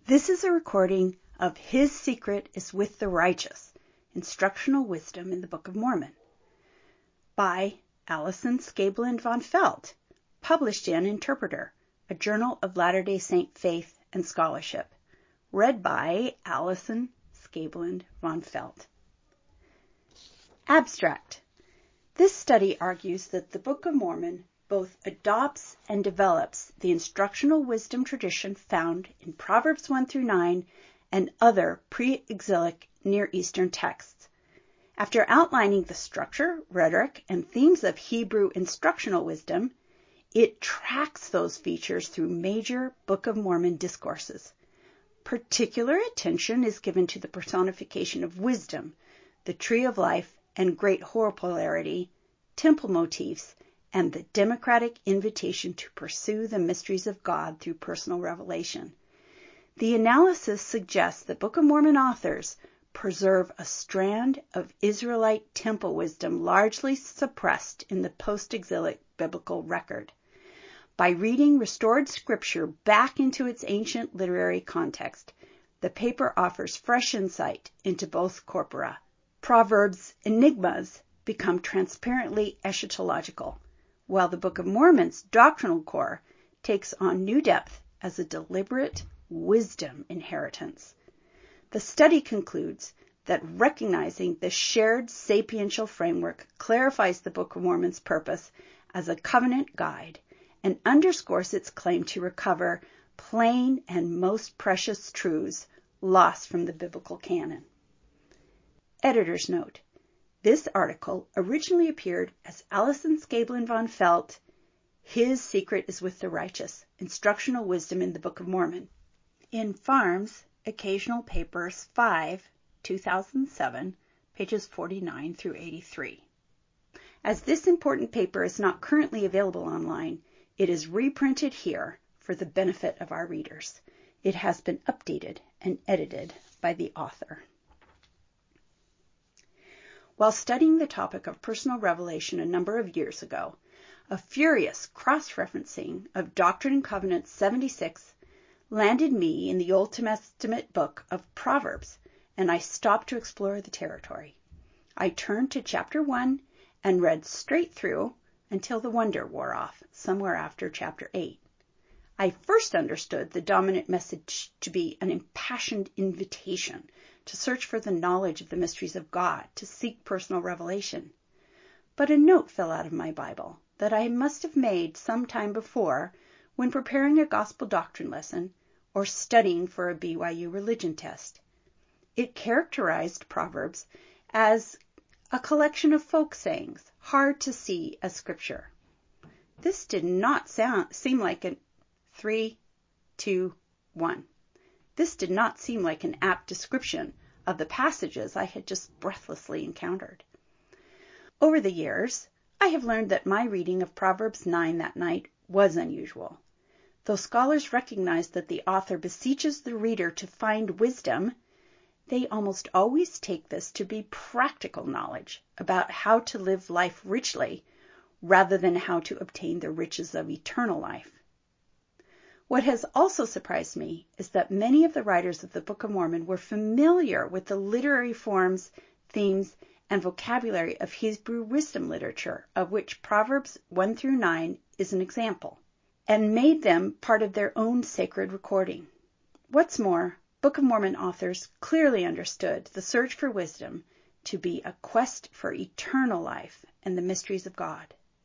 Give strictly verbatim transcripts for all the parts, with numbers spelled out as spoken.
This is a recording of His Secret is with the Righteous, Instructional Wisdom in the Book of Mormon, by Alison Scabeland von Felt, published in Interpreter, a journal of Latter-day Saint faith and scholarship, read by Alison Scabeland von Felt. Abstract. This study argues that the Book of Mormon both adopts and develops the instructional wisdom tradition found in Proverbs one through nine and other pre-exilic Near Eastern texts. After outlining the structure, rhetoric, and themes of Hebrew instructional wisdom, it tracks those features through major Book of Mormon discourses. Particular attention is given to the personification of wisdom, the tree of life and great horror-polarity, temple motifs, and the democratic invitation to pursue the mysteries of God through personal revelation. The analysis suggests that Book of Mormon authors preserve a strand of Israelite temple wisdom largely suppressed in the post-exilic biblical record. By reading restored scripture back into its ancient literary context, the paper offers fresh insight into both corpora. Proverbs' enigmas become transparently eschatological, while the Book of Mormon's doctrinal core takes on new depth as a deliberate wisdom inheritance. The study concludes that recognizing the shared sapiential framework clarifies the Book of Mormon's purpose as a covenant guide and underscores its claim to recover plain and most precious truths lost from the biblical canon. Editor's note. This article originally appeared as Alison Scabeland von Felt, His Secret is with the Righteous, Instructional Wisdom in the Book of Mormon, in Farms, Occasional Papers five, two thousand seven, pages forty-nine through eighty-three. As this important paper is not currently available online, it is reprinted here for the benefit of our readers. It has been updated and edited by the author. While studying the topic of personal revelation a number of years ago, a furious cross-referencing of Doctrine and Covenants seventy-six landed me in the Old Testament book of Proverbs, and I stopped to explore the territory. I turned to chapter one and read straight through until the wonder wore off, somewhere after chapter eight. I first understood the dominant message to be an impassioned invitation to search for the knowledge of the mysteries of God, to seek personal revelation. But a note fell out of my Bible that I must have made some time before when preparing a gospel doctrine lesson or studying for a B Y U religion test. It characterized Proverbs as a collection of folk sayings, hard to see as scripture. This did not sound, seem like a three, two, one. This did not seem like an apt description of the passages I had just breathlessly encountered. Over the years, I have learned that my reading of Proverbs nine that night was unusual. Though scholars recognize that the author beseeches the reader to find wisdom, they almost always take this to be practical knowledge about how to live life richly rather than how to obtain the riches of eternal life. What has also surprised me is that many of the writers of the Book of Mormon were familiar with the literary forms, themes, and vocabulary of Hebrew wisdom literature, of which Proverbs one through nine is an example, and made them part of their own sacred recording. What's more, Book of Mormon authors clearly understood the search for wisdom to be a quest for eternal life and the mysteries of God.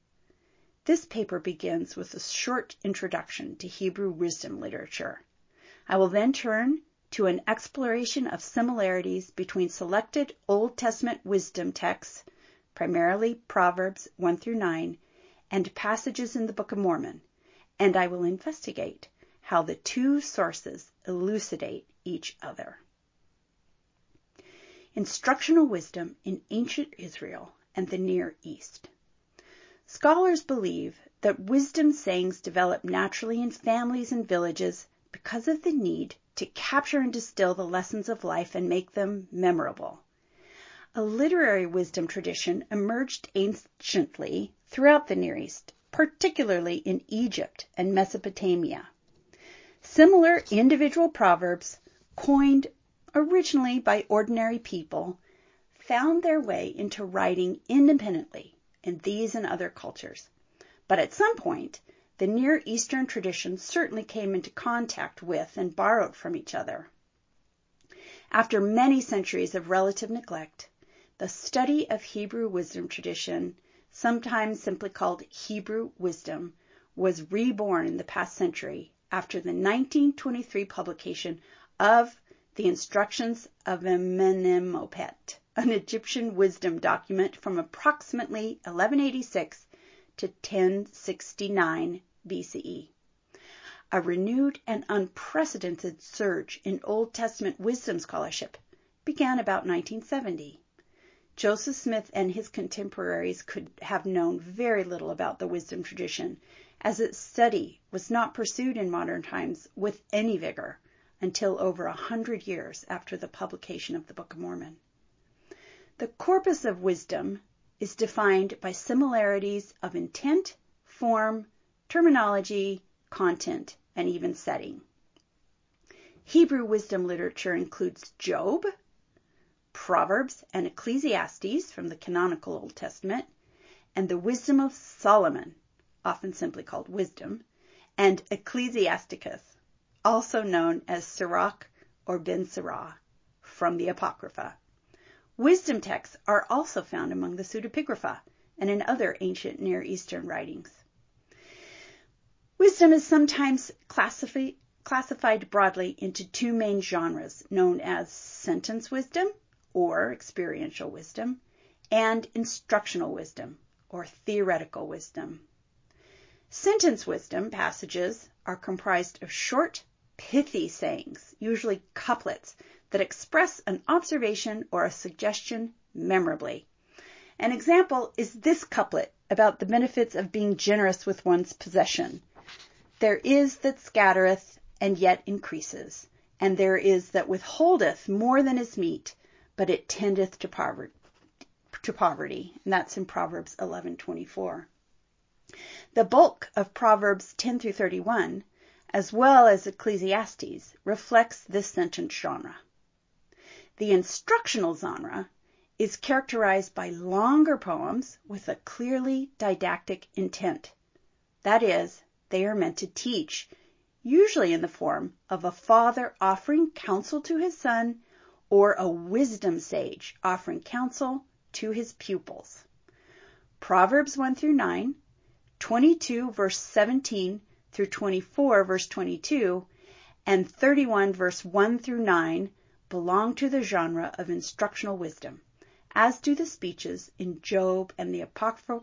This paper begins with a short introduction to Hebrew wisdom literature. I will then turn to an exploration of similarities between selected Old Testament wisdom texts, primarily Proverbs one through nine, and passages in the Book of Mormon, and I will investigate how the two sources elucidate each other. Instructional wisdom in ancient Israel and the Near East. Scholars believe that wisdom sayings develop naturally in families and villages because of the need to capture and distill the lessons of life and make them memorable. A literary wisdom tradition emerged anciently throughout the Near East, particularly in Egypt and Mesopotamia. Similar individual proverbs, coined originally by ordinary people, found their way into writing independently in these and other cultures. But at some point, the Near Eastern traditions certainly came into contact with and borrowed from each other. After many centuries of relative neglect, the study of Hebrew wisdom tradition, sometimes simply called Hebrew wisdom, was reborn in the past century after the nineteen twenty-three publication of the Instructions of Amenemopet, an Egyptian wisdom document from approximately eleven eighty-six to ten sixty-nine B C E. A renewed and unprecedented surge in Old Testament wisdom scholarship began about nineteen seventy. Joseph Smith and his contemporaries could have known very little about the wisdom tradition, as its study was not pursued in modern times with any vigor until over a hundred years after the publication of the Book of Mormon. The corpus of wisdom is defined by similarities of intent, form, terminology, content, and even setting. Hebrew wisdom literature includes Job, Proverbs, and Ecclesiastes from the canonical Old Testament, and the Wisdom of Solomon, often simply called Wisdom, and Ecclesiasticus, also known as Sirach or Ben Sirah, from the Apocrypha. Wisdom texts are also found among the pseudepigrapha and in other ancient Near Eastern writings. Wisdom is sometimes classifi- classified broadly into two main genres, known as sentence wisdom, or experiential wisdom, and instructional wisdom, or theoretical wisdom. Sentence wisdom passages are comprised of short, pithy sayings, usually couplets, that express an observation or a suggestion memorably. An example is this couplet about the benefits of being generous with one's possession. There is that scattereth and yet increases, and there is that withholdeth more than is meet, but it tendeth to poverty. To poverty, and that's in Proverbs eleven twenty-four. The bulk of Proverbs ten through thirty-one, as well as Ecclesiastes, reflects this sentence genre. The instructional genre is characterized by longer poems with a clearly didactic intent. That is, they are meant to teach, usually in the form of a father offering counsel to his son or a wisdom sage offering counsel to his pupils. Proverbs one through nine, twenty-two verse seventeen through twenty-four verse twenty-two, and thirty-one verse one through nine belong to the genre of instructional wisdom, as do the speeches in Job and the Apocrypha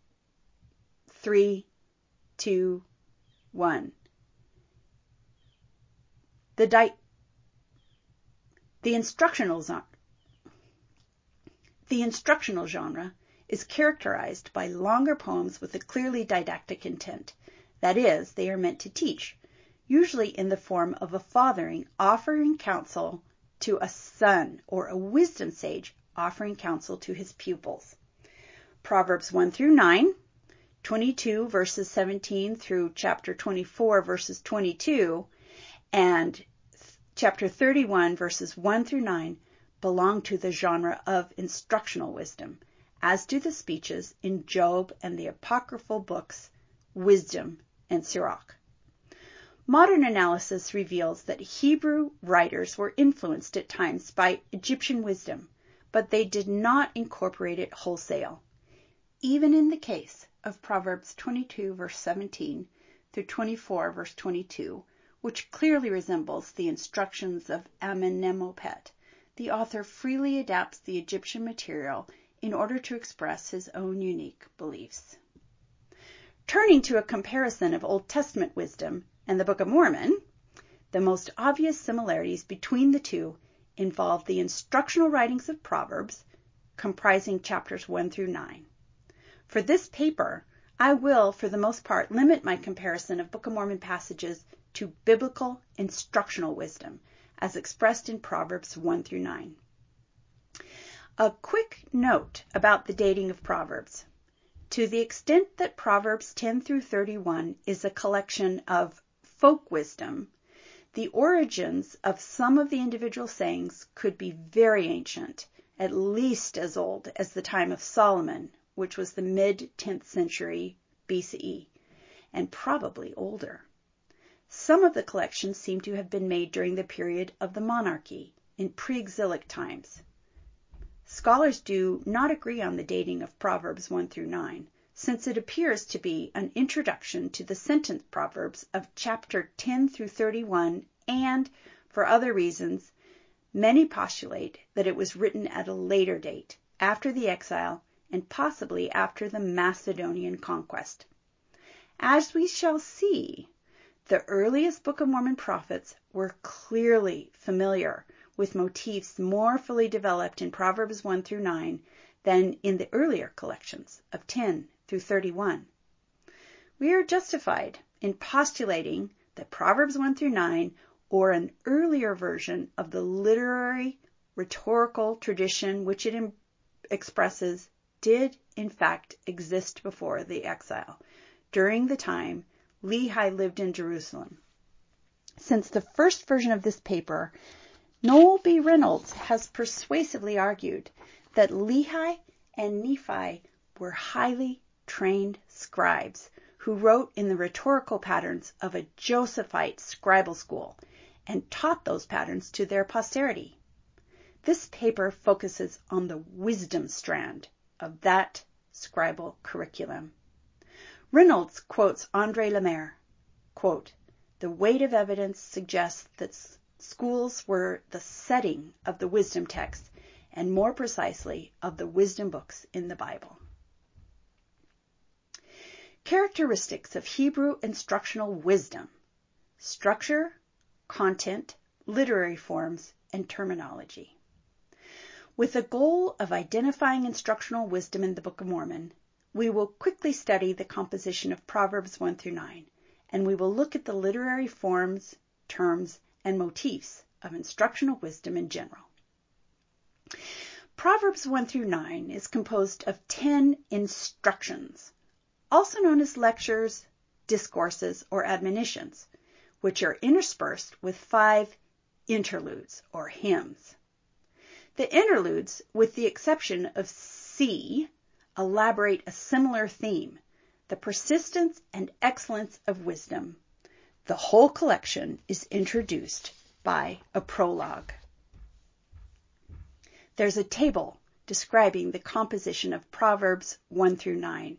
three, two, one. The, di- the, instructional zo- the instructional genre is characterized by longer poems with a clearly didactic intent. That is, they are meant to teach, usually in the form of a fathering offering counsel to a son or a wisdom sage offering counsel to his pupils. Proverbs one through nine, twenty-two verses seventeen through chapter twenty-four verses twenty-two, and chapter thirty-one verses one through nine belong to the genre of instructional wisdom, as do the speeches in Job and the apocryphal books Wisdom and Sirach. Modern analysis reveals that Hebrew writers were influenced at times by Egyptian wisdom, but they did not incorporate it wholesale. Even in the case of Proverbs twenty-two verse seventeen through twenty-four verse twenty-two, which clearly resembles the instructions of Amenemopet, the author freely adapts the Egyptian material in order to express his own unique beliefs. Turning to a comparison of Old Testament wisdom and the Book of Mormon, the most obvious similarities between the two involve the instructional writings of Proverbs, comprising chapters one through nine. For this paper, I will, for the most part, limit my comparison of Book of Mormon passages to biblical instructional wisdom, as expressed in Proverbs one through nine. A quick note about the dating of Proverbs. To the extent that Proverbs ten through thirty-one is a collection of folk wisdom, The origins of some of the individual sayings could be very ancient, at least as old as the time of Solomon, which was the mid-tenth century B C E, and probably older. Some of the collections seem to have been made during the period of the monarchy, in pre-exilic times. Scholars do not agree on the dating of Proverbs one through nine, since it appears to be an introduction to the sentence Proverbs of chapter ten through thirty-one, and, for other reasons, many postulate that it was written at a later date, after the exile, and possibly after the Macedonian conquest. As we shall see, the earliest Book of Mormon prophets were clearly familiar with motifs more fully developed in Proverbs one through nine than in the earlier collections of ten through thirty-one. We are justified in postulating that Proverbs one through nine, or an earlier version of the literary rhetorical tradition which it expresses, did in fact exist before the exile, during the time Lehi lived in Jerusalem. Since the first version of this paper, Noel B. Reynolds has persuasively argued that Lehi and Nephi were highly trained scribes who wrote in the rhetorical patterns of a Josephite scribal school and taught those patterns to their posterity. This paper focuses on the wisdom strand of that scribal curriculum. Reynolds quotes André Lemaire, quote, "The weight of evidence suggests that schools were the setting of the wisdom text, and more precisely of the wisdom books in the Bible." Characteristics of Hebrew instructional wisdom: structure, content, literary forms, and terminology. With the goal of identifying instructional wisdom in the Book of Mormon, we will quickly study the composition of Proverbs one through nine, and we will look at the literary forms, terms, and motifs of instructional wisdom in general. Proverbs one through nine is composed of ten instructions, also known as lectures, discourses, or admonitions, which are interspersed with five interludes or hymns. The interludes, with the exception of C, elaborate a similar theme: the persistence and excellence of wisdom. The whole collection is introduced by a prologue. There's a table describing the composition of Proverbs one through nine.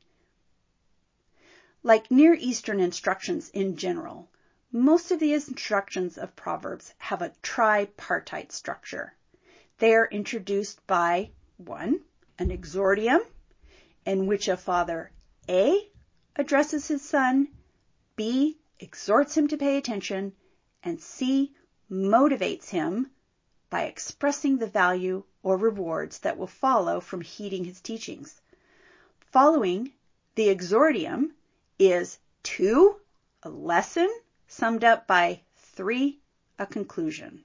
Like Near Eastern instructions in general, most of the instructions of Proverbs have a tripartite structure. They are introduced by one, an exordium, in which a father A addresses his son, B exhorts him to pay attention, and C motivates him by expressing the value or rewards that will follow from heeding his teachings. Following the exordium is two, a lesson, summed up by three, a conclusion.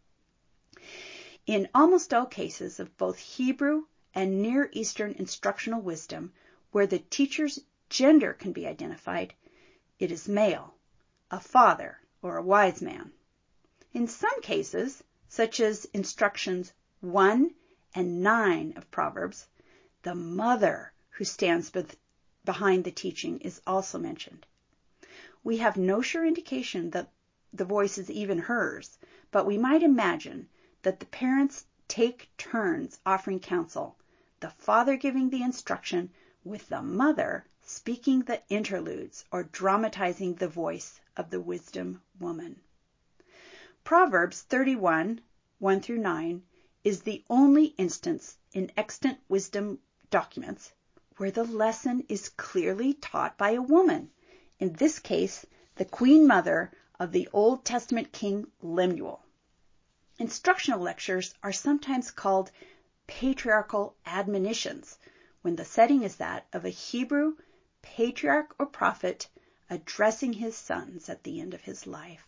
In almost all cases of both Hebrew and Near Eastern instructional wisdom, where the teacher's gender can be identified, it is male, a father, or a wise man. In some cases, such as instructions one and nine of Proverbs, the mother who stands be- behind the teaching is also mentioned. We have no sure indication that the voice is even hers, but we might imagine that the parents take turns offering counsel, the father giving the instruction, with the mother speaking the interludes or dramatizing the voice of the wisdom woman. Proverbs thirty-one, one through nine, is the only instance in extant wisdom documents where the lesson is clearly taught by a woman, in this case, the queen mother of the Old Testament king Lemuel. Instructional lectures are sometimes called patriarchal admonitions, when the setting is that of a Hebrew patriarch or prophet addressing his sons at the end of his life.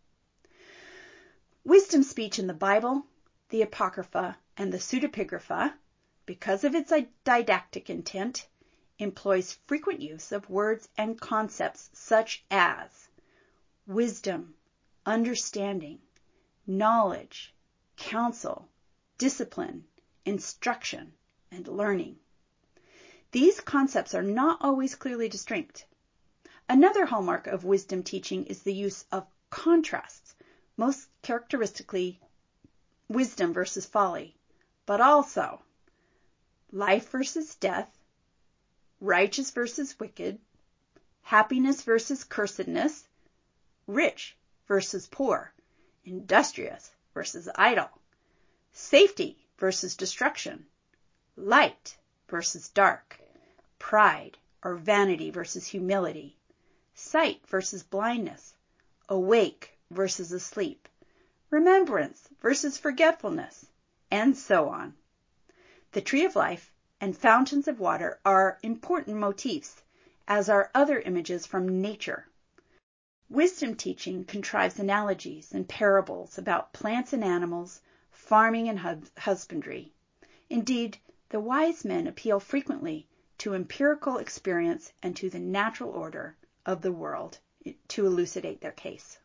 Wisdom speech in the Bible, the Apocrypha, and the Pseudepigrapha, because of its didactic intent, employs frequent use of words and concepts such as wisdom, understanding, knowledge, counsel, discipline, instruction, and learning. These concepts are not always clearly distinct. Another hallmark of wisdom teaching is the use of contrasts, most characteristically wisdom versus folly, but also life versus death, righteous versus wicked, happiness versus cursedness, rich versus poor, industrious versus idle, safety versus destruction, light versus dark, pride or vanity versus humility, sight versus blindness, awake versus asleep, remembrance versus forgetfulness, and so on. The tree of life and fountains of water are important motifs, as are other images from nature. Wisdom teaching contrives analogies and parables about plants and animals, farming and husbandry. Indeed, the wise men appeal frequently to empirical experience and to the natural order of the world to elucidate their case.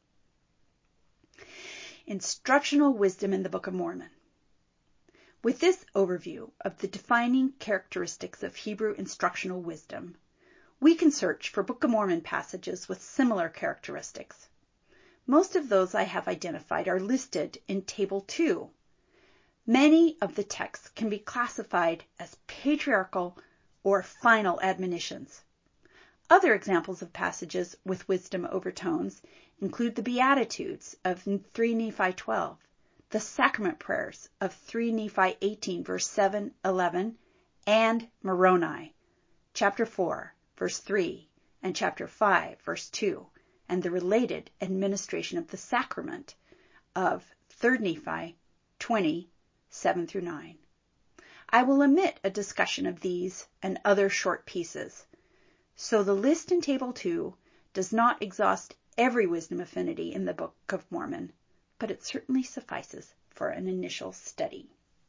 Instructional wisdom in the Book of Mormon. With this overview of the defining characteristics of Hebrew instructional wisdom, we can search for Book of Mormon passages with similar characteristics. Most of those I have identified are listed in Table two. Many of the texts can be classified as patriarchal or final admonitions. Other examples of passages with wisdom overtones include the Beatitudes of three Nephi twelve, the sacrament prayers of three Nephi eighteen, verse seven, eleven, and Moroni, chapter four, verse three, and chapter five, verse two, and the related administration of the sacrament of third Nephi twenty, seven through nine. I will omit a discussion of these and other short pieces, so the list in Table two does not exhaust every wisdom affinity in the Book of Mormon, but it certainly suffices for an initial study.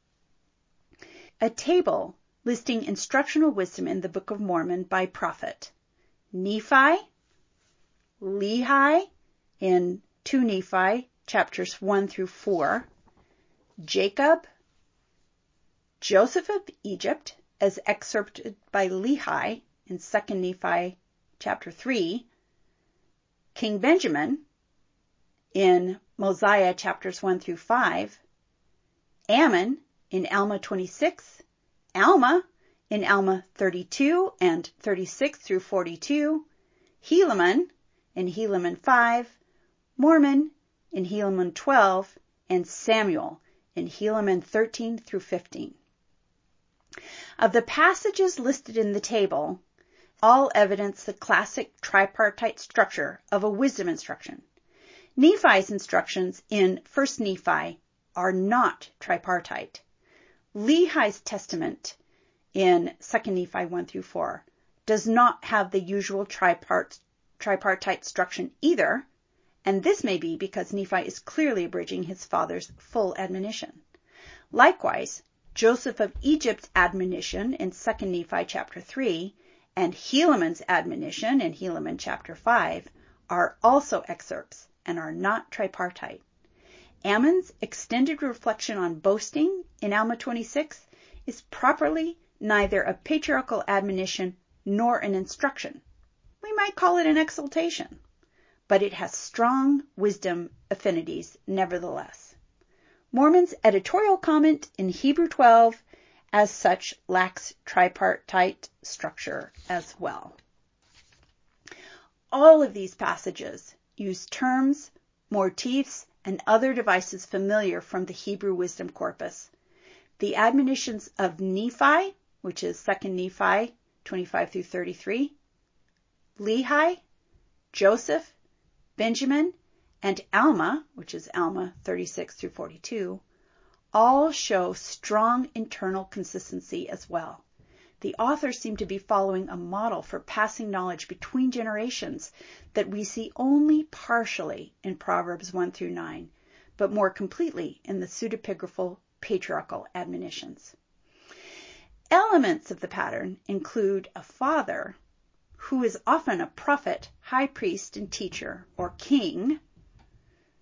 A table listing instructional wisdom in the Book of Mormon by prophet. Nephi, Lehi in two Nephi, chapters one through four, Jacob, Joseph of Egypt, as excerpted by Lehi in second Nephi, chapter three, King Benjamin in Mosiah, chapters one through five, Ammon in Alma twenty-six, Alma in Alma thirty-two and thirty-six through forty-two, Helaman in Helaman five, Mormon in Helaman twelve, and Samuel in Helaman thirteen through fifteen. Of the passages listed in the table, all evidence the classic tripartite structure of a wisdom instruction. Nephi's instructions in first Nephi are not tripartite. Lehi's testament in second Nephi one through four does not have the usual tripart, tripartite structure either, and this may be because Nephi is clearly abridging his father's full admonition. Likewise, Joseph of Egypt's admonition in second Nephi chapter three and Helaman's admonition in Helaman chapter five are also excerpts and are not tripartite. Ammon's extended reflection on boasting in Alma twenty-six is properly neither a patriarchal admonition nor an instruction. We might call it an exaltation, but it has strong wisdom affinities nevertheless. Mormon's editorial comment in Hebrew twelve, as such, lacks tripartite structure as well. All of these passages use terms, motifs, and other devices familiar from the Hebrew wisdom corpus. The admonitions of Nephi, which is second Nephi twenty-five through thirty-three, Lehi, Joseph, Benjamin, and Alma, which is Alma thirty-six through forty-two, all show strong internal consistency as well. The authors seem to be following a model for passing knowledge between generations that we see only partially in Proverbs one through nine, but more completely in the pseudepigraphal patriarchal admonitions. Elements of the pattern include a father, who is often a prophet, high priest, and teacher, or king,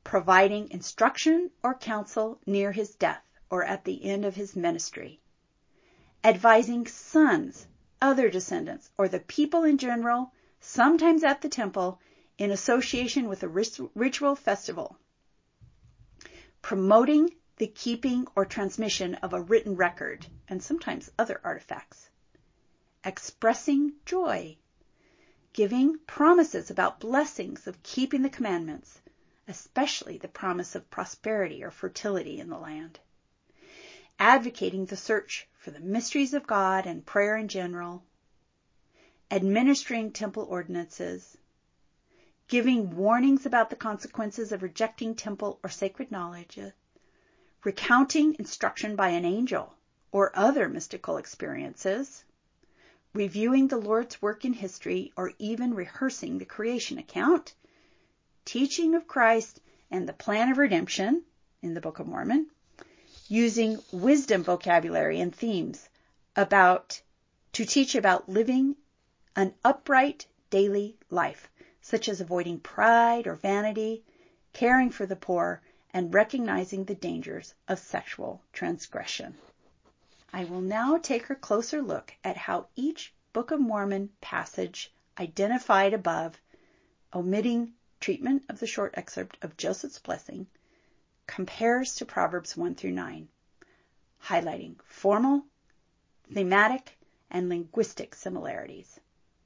providing instruction or counsel near his death or at the end of his ministry, advising sons, other descendants, or the people in general, sometimes at the temple, in association with a ritual festival, promoting the keeping or transmission of a written record, and sometimes other artifacts, expressing joy, giving promises about blessings of keeping the commandments, especially the promise of prosperity or fertility in the land, advocating the search for the mysteries of God and prayer in general, administering temple ordinances, giving warnings about the consequences of rejecting temple or sacred knowledge, recounting instruction by an angel or other mystical experiences, reviewing the Lord's work in history, or even rehearsing the creation account, teaching of Christ and the plan of redemption in the Book of Mormon, using wisdom vocabulary and themes about to teach about living an upright daily life, such as avoiding pride or vanity, caring for the poor, and recognizing the dangers of sexual transgression. I will now take a closer look at how each Book of Mormon passage identified above, omitting treatment of the short excerpt of Joseph's blessing, compares to Proverbs one through nine, highlighting formal, thematic, and linguistic similarities.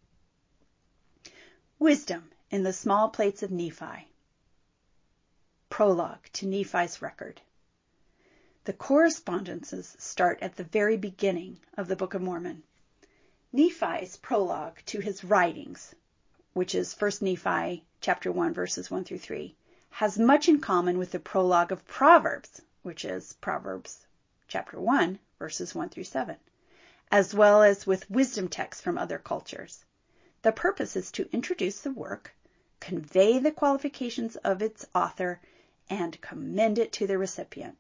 Wisdom in the small plates of Nephi. Prologue to Nephi's record. The correspondences start at the very beginning of the Book of Mormon. Nephi's prologue to his writings, which is First Nephi chapter one, verses one through three, has much in common with the prologue of Proverbs, which is Proverbs chapter one, verses one through seven, as well as with wisdom texts from other cultures. The purpose is to introduce the work, convey the qualifications of its author, and commend it to the recipient.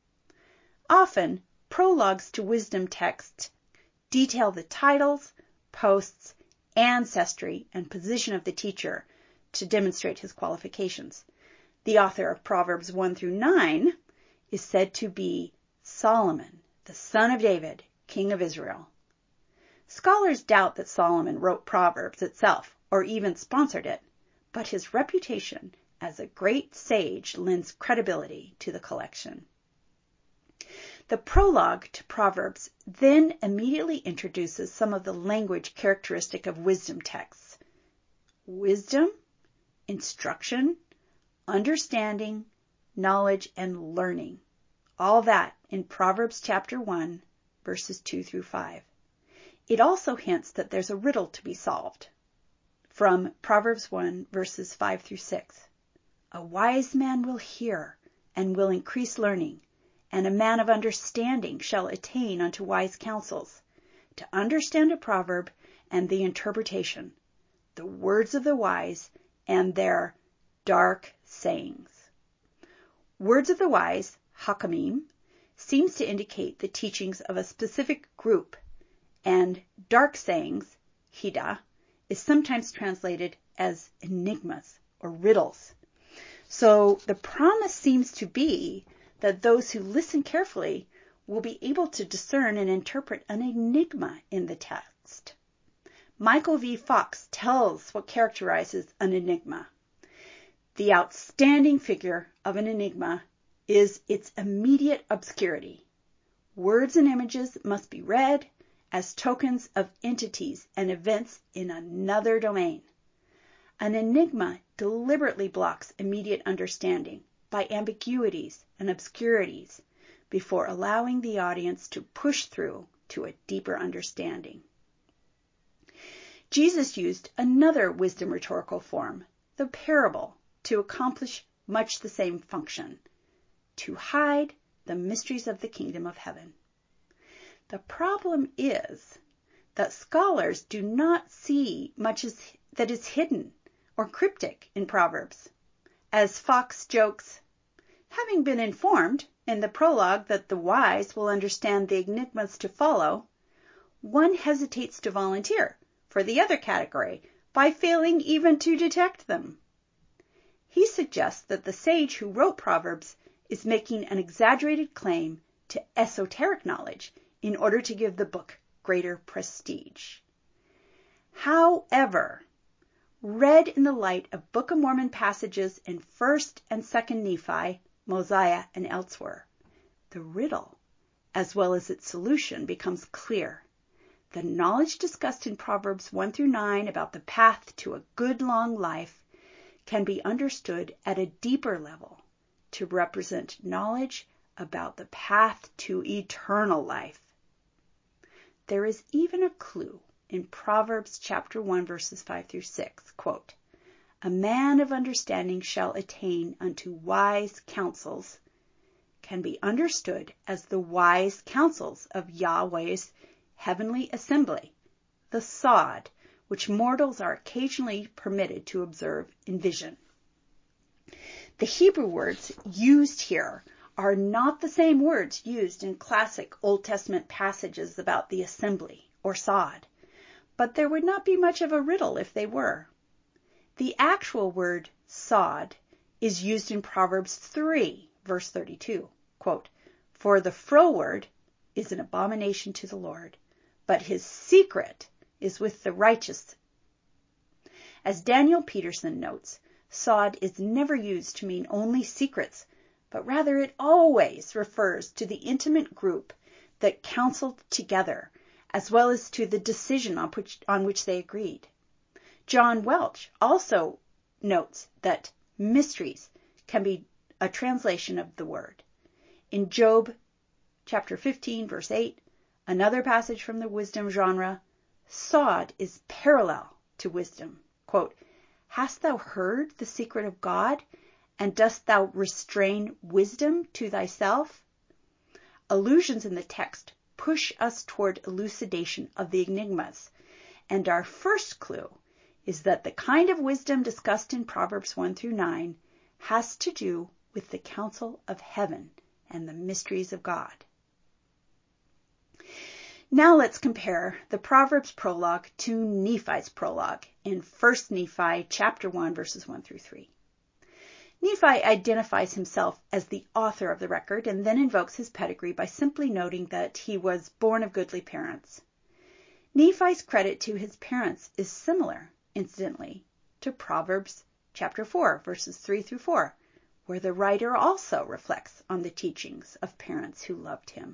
Often, prologues to wisdom texts detail the titles, posts, ancestry, and position of the teacher to demonstrate his qualifications. The author of Proverbs one through nine is said to be Solomon, the son of David, king of Israel. Scholars doubt that Solomon wrote Proverbs itself or even sponsored it, but his reputation as a great sage lends credibility to the collection. The prologue to Proverbs then immediately introduces some of the language characteristic of wisdom texts. Wisdom, instruction, understanding, knowledge, and learning. All that in Proverbs chapter one, verses two through five. It also hints that there's a riddle to be solved. From Proverbs one, verses five through six. A wise man will hear and will increase learning, and a man of understanding shall attain unto wise counsels, to understand a proverb and the interpretation, the words of the wise and their dark sayings. Words of the wise, hakamim, seems to indicate the teachings of a specific group, and dark sayings, hida, is sometimes translated as enigmas or riddles. So the promise seems to be that those who listen carefully will be able to discern and interpret an enigma in the text. Michael V. Fox tells what characterizes an enigma. The outstanding figure of an enigma is its immediate obscurity. Words and images must be read as tokens of entities and events in another domain. An enigma deliberately blocks immediate understanding by ambiguities and obscurities before allowing the audience to push through to a deeper understanding. Jesus used another wisdom rhetorical form, the parable, to accomplish much the same function, to hide the mysteries of the kingdom of heaven. The problem is that scholars do not see much as, that is hidden or cryptic in Proverbs. As Fox jokes, having been informed in the prologue that the wise will understand the enigmas to follow, one hesitates to volunteer for the other category by failing even to detect them. he suggests that the sage who wrote Proverbs is making an exaggerated claim to esoteric knowledge in order to give the book greater prestige. However, read in the light of Book of Mormon passages in First and Second Nephi, Mosiah, and elsewhere, the riddle, as well as its solution, becomes clear. The knowledge discussed in Proverbs one through nine about the path to a good long life can be understood at a deeper level to represent knowledge about the path to eternal life. There is even a clue in Proverbs chapter one, verses five through six, quote, "A man of understanding shall attain unto wise counsels," can be understood as the wise counsels of Yahweh's heavenly assembly, the sod, which mortals are occasionally permitted to observe in vision. The Hebrew words used here are not the same words used in classic Old Testament passages about the assembly or sod, but there would not be much of a riddle if they were. The actual word sod is used in Proverbs three, verse thirty-two, quote, "For the froward is an abomination to the Lord, but his secret is with the righteous." As Daniel Peterson notes, sod is never used to mean only secrets, but rather it always refers to the intimate group that counseled together, as well as to the decision on which, on which they agreed. John Welch also notes that mysteries can be a translation of the word. In Job chapter fifteen, verse eight, another passage from the wisdom genre, sod is parallel to wisdom. Quote, "Hast thou heard the secret of God, and dost thou restrain wisdom to thyself?" Allusions in the text push us toward elucidation of the enigmas, and our first clue is that the kind of wisdom discussed in Proverbs one through nine has to do with the counsel of heaven and the mysteries of God. Now let's compare the Proverbs prologue to Nephi's prologue in First Nephi chapter one, verses one through three. Nephi identifies himself as the author of the record and then invokes his pedigree by simply noting that he was born of goodly parents. Nephi's credit to his parents is similar, incidentally, to Proverbs chapter four, verses three through four, where the writer also reflects on the teachings of parents who loved him.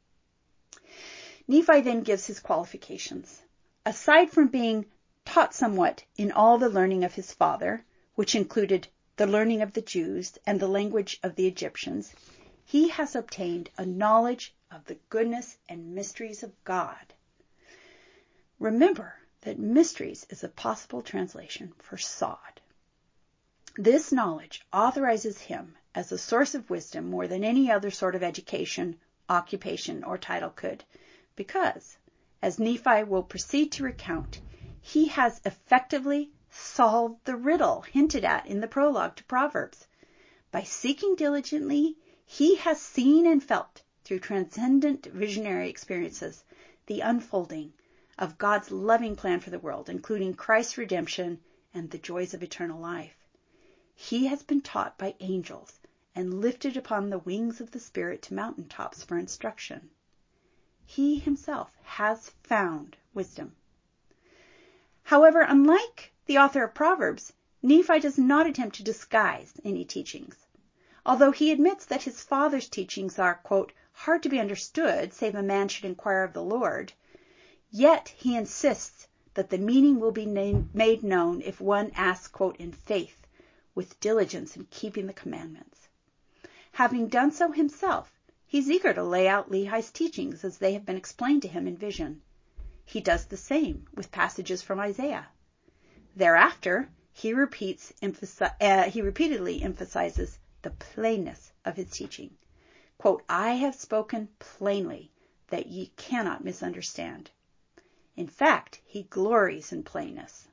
Nephi then gives his qualifications. Aside from being taught somewhat in all the learning of his father, which included the learning of the Jews and the language of the Egyptians, he has obtained a knowledge of the goodness and mysteries of God. Remember that mysteries is a possible translation for sod. This knowledge authorizes him as a source of wisdom more than any other sort of education, occupation, or title could, because, as Nephi will proceed to recount, he has effectively solved the riddle hinted at in the prologue to Proverbs. By seeking diligently, he has seen and felt, through transcendent visionary experiences, the unfolding of God's loving plan for the world, including Christ's redemption and the joys of eternal life. He has been taught by angels and lifted upon the wings of the Spirit to mountaintops for instruction. He himself has found wisdom. However, unlike the author of Proverbs, Nephi does not attempt to disguise any teachings. Although he admits that his father's teachings are, quote, hard to be understood, save a man should inquire of the Lord, yet he insists that the meaning will be made known if one asks, quote, in faith, with diligence in keeping the commandments. Having done so himself, he's eager to lay out Lehi's teachings as they have been explained to him in vision. He does the same with passages from Isaiah. Thereafter, he repeats, emphasi- uh, he repeatedly emphasizes the plainness of his teaching. Quote, "I have spoken plainly that ye cannot misunderstand." In fact, he glories in plainness.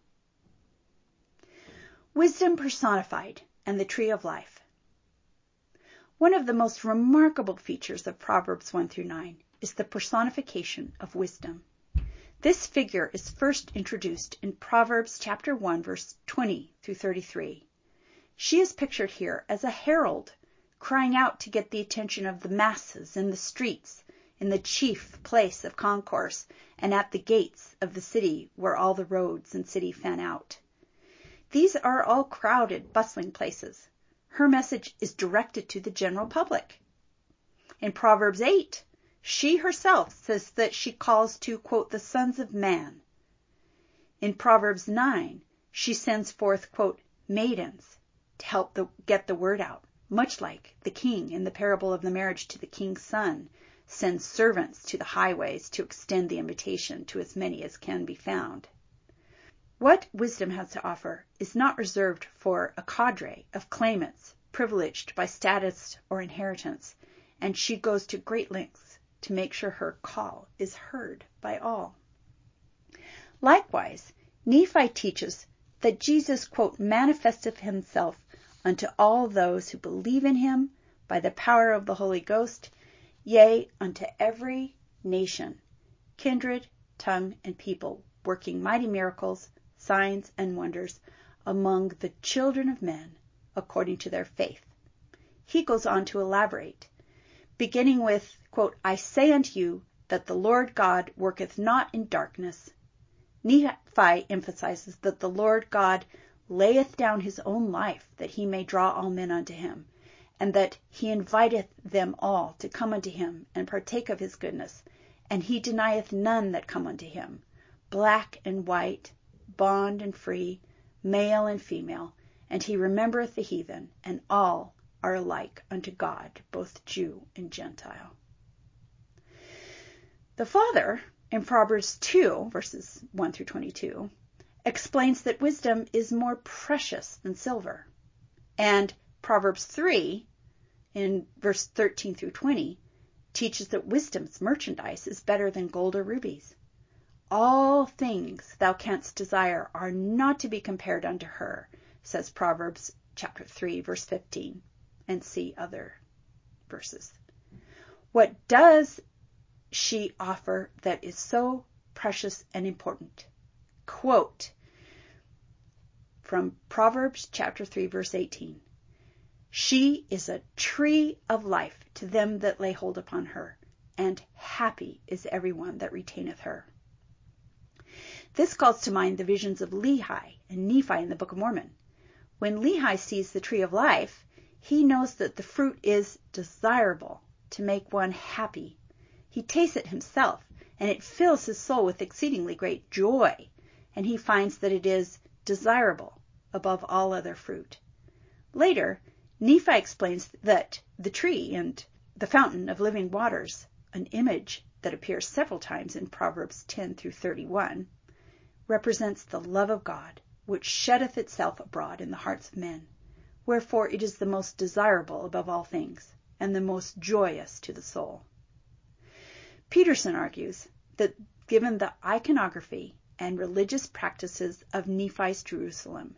Wisdom personified and the tree of life. One of the most remarkable features of Proverbs one through nine is the personification of wisdom. This figure is first introduced in Proverbs chapter one, verse twenty through thirty-three. She is pictured here as a herald, crying out to get the attention of the masses in the streets, in the chief place of concourse, and at the gates of the city where all the roads and city fan out. These are all crowded, bustling places. Her message is directed to the general public. In Proverbs eight, she herself says that she calls to, quote, the sons of man. In Proverbs nine, she sends forth, quote, maidens to help the, get the word out, much like the king in the parable of the marriage to the king's son sends servants to the highways to extend the invitation to as many as can be found. What wisdom has to offer is not reserved for a cadre of claimants privileged by status or inheritance, and she goes to great lengths to make sure her call is heard by all. Likewise, Nephi teaches that Jesus, quote, manifesteth himself unto all those who believe in him by the power of the Holy Ghost, yea, unto every nation, kindred, tongue, and people, working mighty miracles, signs, and wonders among the children of men, according to their faith. He goes on to elaborate, beginning with, quote, I say unto you that the Lord God worketh not in darkness. Nephi emphasizes that the Lord God layeth down his own life that he may draw all men unto him, and that he inviteth them all to come unto him and partake of his goodness, and he denieth none that come unto him, black and white, bond and free, male and female, and he remembereth the heathen, and all are alike unto God, both Jew and Gentile. The Father, in Proverbs two, verses one through twenty-two, explains that wisdom is more precious than silver. And Proverbs three, in verse thirteen through twenty, teaches that wisdom's merchandise is better than gold or rubies. All things thou canst desire are not to be compared unto her, says Proverbs chapter three, verse fifteen, and see other verses. What does she offer that is so precious and important? Quote from Proverbs chapter three, verse eighteen. She is a tree of life to them that lay hold upon her, and happy is everyone that retaineth her. This calls to mind the visions of Lehi and Nephi in the Book of Mormon. When Lehi sees the tree of life, he knows that the fruit is desirable to make one happy. He tastes it himself, and it fills his soul with exceedingly great joy, and he finds that it is desirable above all other fruit. Later, Nephi explains that the tree and the fountain of living waters, an image that appears several times in Proverbs ten through thirty-one, represents the love of God, which sheddeth itself abroad in the hearts of men. Wherefore it is the most desirable above all things, and the most joyous to the soul. Peterson argues that given the iconography and religious practices of Nephi's Jerusalem,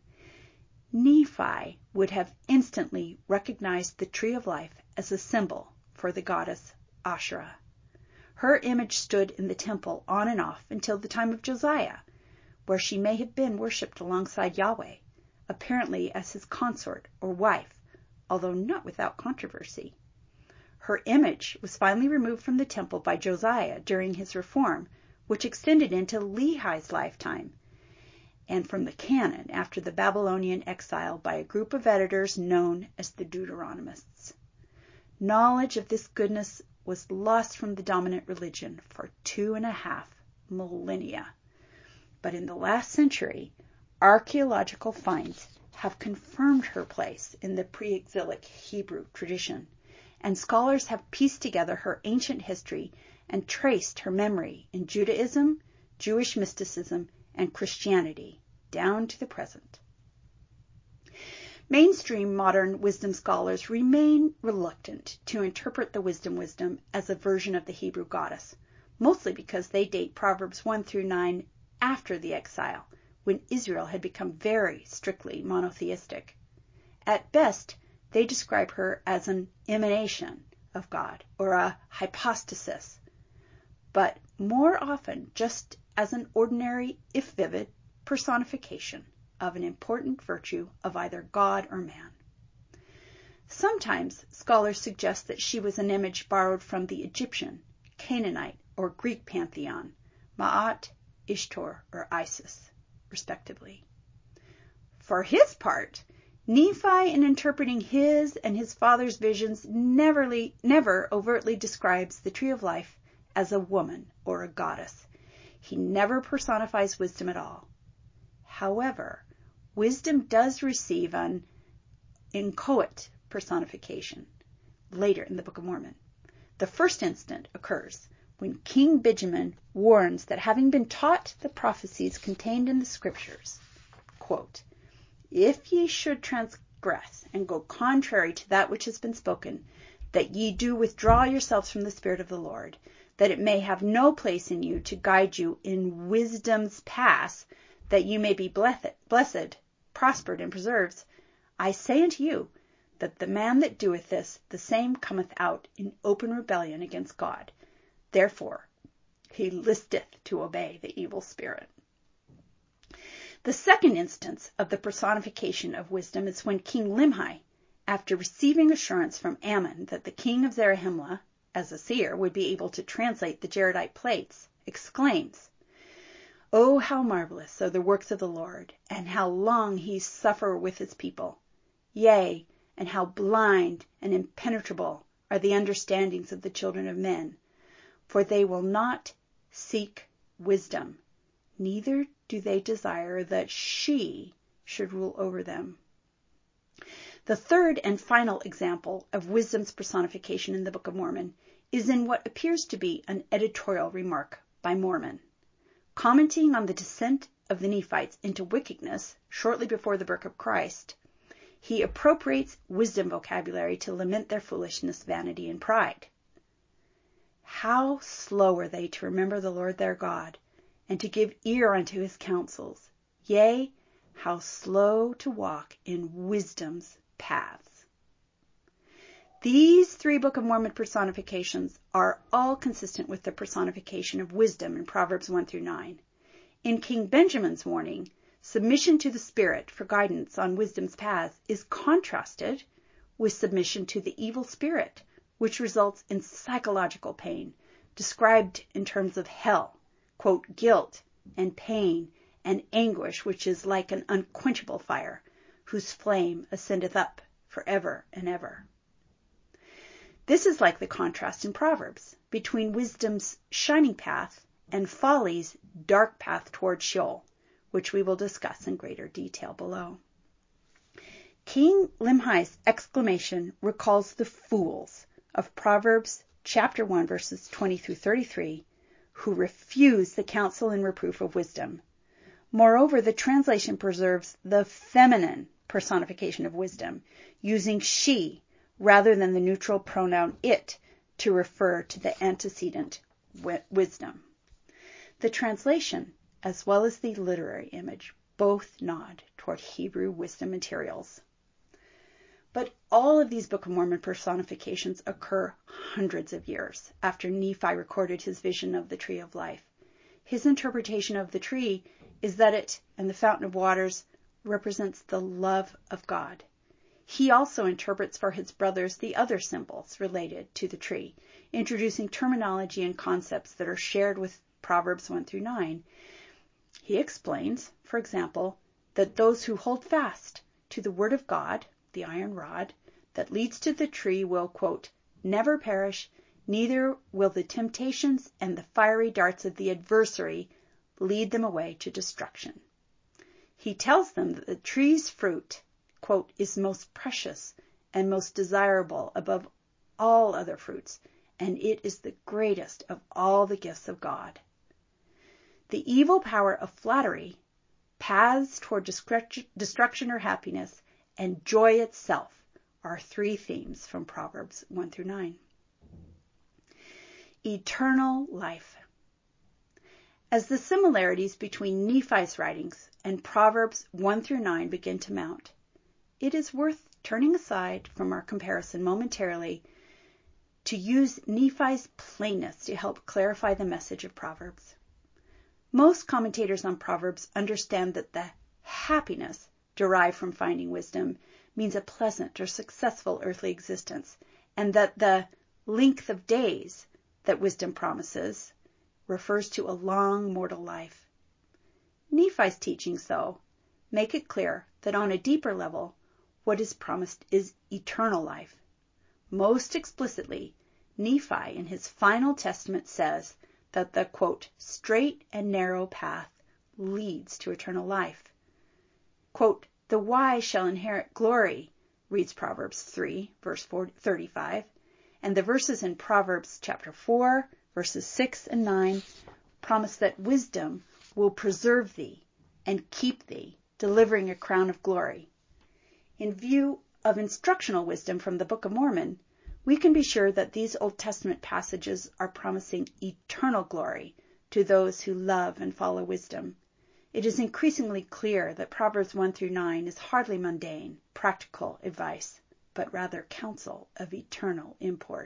Nephi would have instantly recognized the tree of life as a symbol for the goddess Asherah. Her image stood in the temple on and off until the time of Josiah, where she may have been worshipped alongside Yahweh, apparently as his consort or wife, although not without controversy. Her image was finally removed from the temple by Josiah during his reform, which extended into Lehi's lifetime, and from the canon after the Babylonian exile by a group of editors known as the Deuteronomists. Knowledge of this goodness was lost from the dominant religion for two and a half millennia. But in the last century, archaeological finds have confirmed her place in the pre-exilic Hebrew tradition, and scholars have pieced together her ancient history and traced her memory in Judaism, Jewish mysticism, and Christianity down to the present. Mainstream modern wisdom scholars remain reluctant to interpret the wisdom wisdom as a version of the Hebrew goddess, mostly because they date Proverbs one through nine after the exile, when Israel had become very strictly monotheistic. At best, they describe her as an emanation of God, or a hypostasis, but more often just as an ordinary, if vivid, personification of an important virtue of either God or man. Sometimes scholars suggest that she was an image borrowed from the Egyptian, Canaanite, or Greek pantheon, Ma'at, Ishtar, or Isis, respectively. For his part, Nephi, in interpreting his and his father's visions, never, never overtly describes the tree of life as a woman or a goddess. He never personifies wisdom at all. However, wisdom does receive an inchoate personification later in the Book of Mormon. The first instant occurs when King Benjamin warns that having been taught the prophecies contained in the scriptures, quote, "If ye should transgress and go contrary to that which has been spoken, that ye do withdraw yourselves from the Spirit of the Lord, that it may have no place in you to guide you in wisdom's paths, that you may be blessed, blessed, prospered, and preserved, I say unto you, that the man that doeth this, the same cometh out in open rebellion against God. Therefore he listeth to obey the evil spirit." The second instance of the personification of wisdom is when King Limhi, after receiving assurance from Ammon that the king of Zarahemla, as a seer, would be able to translate the Jaredite plates, exclaims, "Oh, how marvelous are the works of the Lord, and how long he suffer with his people. Yea, and how blind and impenetrable are the understandings of the children of men. For they will not seek wisdom, neither do they desire that she should rule over them." The third and final example of wisdom's personification in the Book of Mormon is in what appears to be an editorial remark by Mormon. Commenting on the descent of the Nephites into wickedness shortly before the birth of Christ, he appropriates wisdom vocabulary to lament their foolishness, vanity, and pride. "How slow are they to remember the Lord their God, and to give ear unto his counsels, yea, how slow to walk in wisdom's paths." These three Book of Mormon personifications are all consistent with the personification of wisdom in Proverbs one through nine. In King Benjamin's warning, submission to the Spirit for guidance on wisdom's paths is contrasted with submission to the evil spirit, which results in psychological pain, described in terms of hell, quote, "guilt and pain and anguish, which is like an unquenchable fire, whose flame ascendeth up forever and ever." This is like the contrast in Proverbs between wisdom's shining path and folly's dark path toward Sheol, which we will discuss in greater detail below. King Limhi's exclamation recalls the fools of Proverbs chapter one, verses twenty through thirty-three, who refuse the counsel and reproof of wisdom. Moreover, the translation preserves the feminine personification of wisdom, using she rather than the neutral pronoun it to refer to the antecedent wisdom. The translation, as well as the literary image, both nod toward Hebrew wisdom materials. But all of these Book of Mormon personifications occur hundreds of years after Nephi recorded his vision of the tree of life. His interpretation of the tree is that it, and the fountain of waters, represents the love of God. He also interprets for his brothers the other symbols related to the tree, introducing terminology and concepts that are shared with Proverbs one through nine. He explains, for example, that those who hold fast to the word of God, the iron rod, that leads to the tree will, quote, "never perish, neither will the temptations and the fiery darts of the adversary lead them away to destruction." He tells them that the tree's fruit, quote, "is most precious and most desirable above all other fruits, and it is the greatest of all the gifts of God." The evil power of flattery, paths toward destruction or happiness, and joy itself are three themes from Proverbs one through nine. Eternal life. As the similarities between Nephi's writings and Proverbs one through nine begin to mount, it is worth turning aside from our comparison momentarily to use Nephi's plainness to help clarify the message of Proverbs. Most commentators on Proverbs understand that the happiness derived from finding wisdom means a pleasant or successful earthly existence, and that the length of days that wisdom promises refers to a long mortal life. Nephi's teachings, though, make it clear that on a deeper level, what is promised is eternal life. Most explicitly, Nephi in his final testament says that the, quote, straight and narrow path leads to eternal life. Quote, the wise shall inherit glory, reads Proverbs three, verse thirty-five, and the verses in Proverbs chapter four, verses six and nine promise that wisdom will preserve thee and keep thee, delivering a crown of glory. In view of instructional wisdom from the Book of Mormon, we can be sure that these Old Testament passages are promising eternal glory to those who love and follow wisdom. It is increasingly clear that Proverbs one through nine is hardly mundane, practical advice, but rather counsel of eternal import.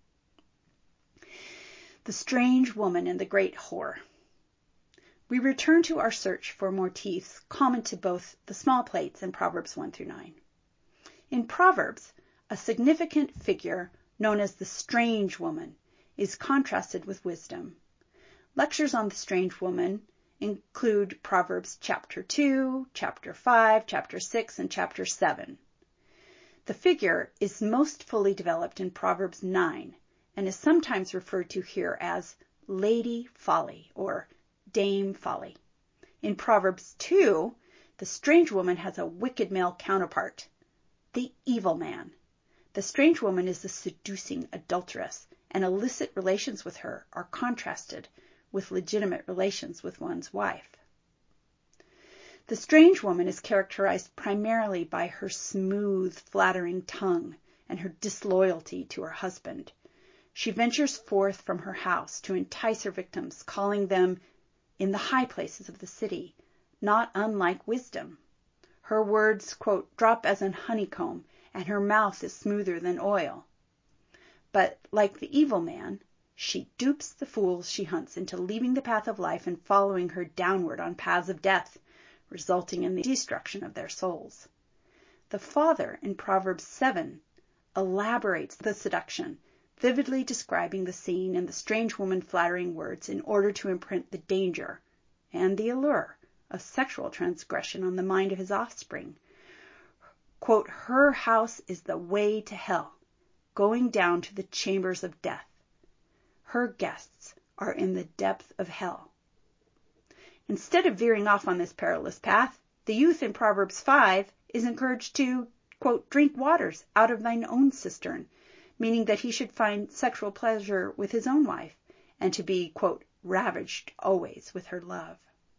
The strange woman and the great whore. We return to our search for motifs common to both the small plates and Proverbs one through nine. In Proverbs, a significant figure known as the strange woman is contrasted with wisdom. Lectures on the strange woman include Proverbs chapter two, chapter five, chapter six, and chapter seven. The figure is most fully developed in Proverbs nine and is sometimes referred to here as Lady Folly or Dame Folly. In Proverbs two, the strange woman has a wicked male counterpart, the evil man. The strange woman is the seducing adulteress, and illicit relations with her are contrasted with legitimate relations with one's wife. The strange woman is characterized primarily by her smooth, flattering tongue and her disloyalty to her husband. She ventures forth from her house to entice her victims, calling them in the high places of the city, not unlike wisdom. Her words, quote, drop as an honeycomb, and her mouth is smoother than oil. But like the evil man, she dupes the fools she hunts into leaving the path of life and following her downward on paths of death, resulting in the destruction of their souls. The father in Proverbs seven elaborates the seduction, vividly describing the scene and the strange woman flattering words in order to imprint the danger and the allure of sexual transgression on the mind of his offspring. Quote, her house is the way to hell, going down to the chambers of death. Her guests are in the depth of hell. Instead of veering off on this perilous path, the youth in Proverbs five is encouraged to, quote, drink waters out of thine own cistern, meaning that he should find sexual pleasure with his own wife and to be, quote, ravaged always with her love.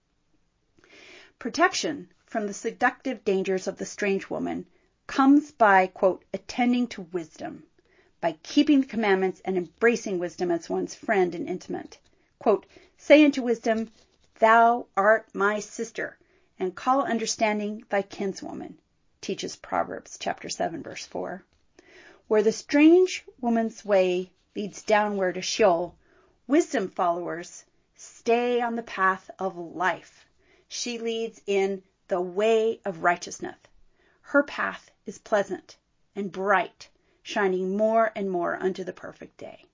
Protection from the seductive dangers of the strange woman comes by, quote, attending to wisdom, by keeping the commandments and embracing wisdom as one's friend and intimate. Quote, say unto wisdom, thou art my sister, and call understanding thy kinswoman, teaches Proverbs chapter seven, verse four. Where the strange woman's way leads downward to Sheol, wisdom followers stay on the path of life. She leads in the way of righteousness. Her path is pleasant and bright, shining more and more unto the perfect day.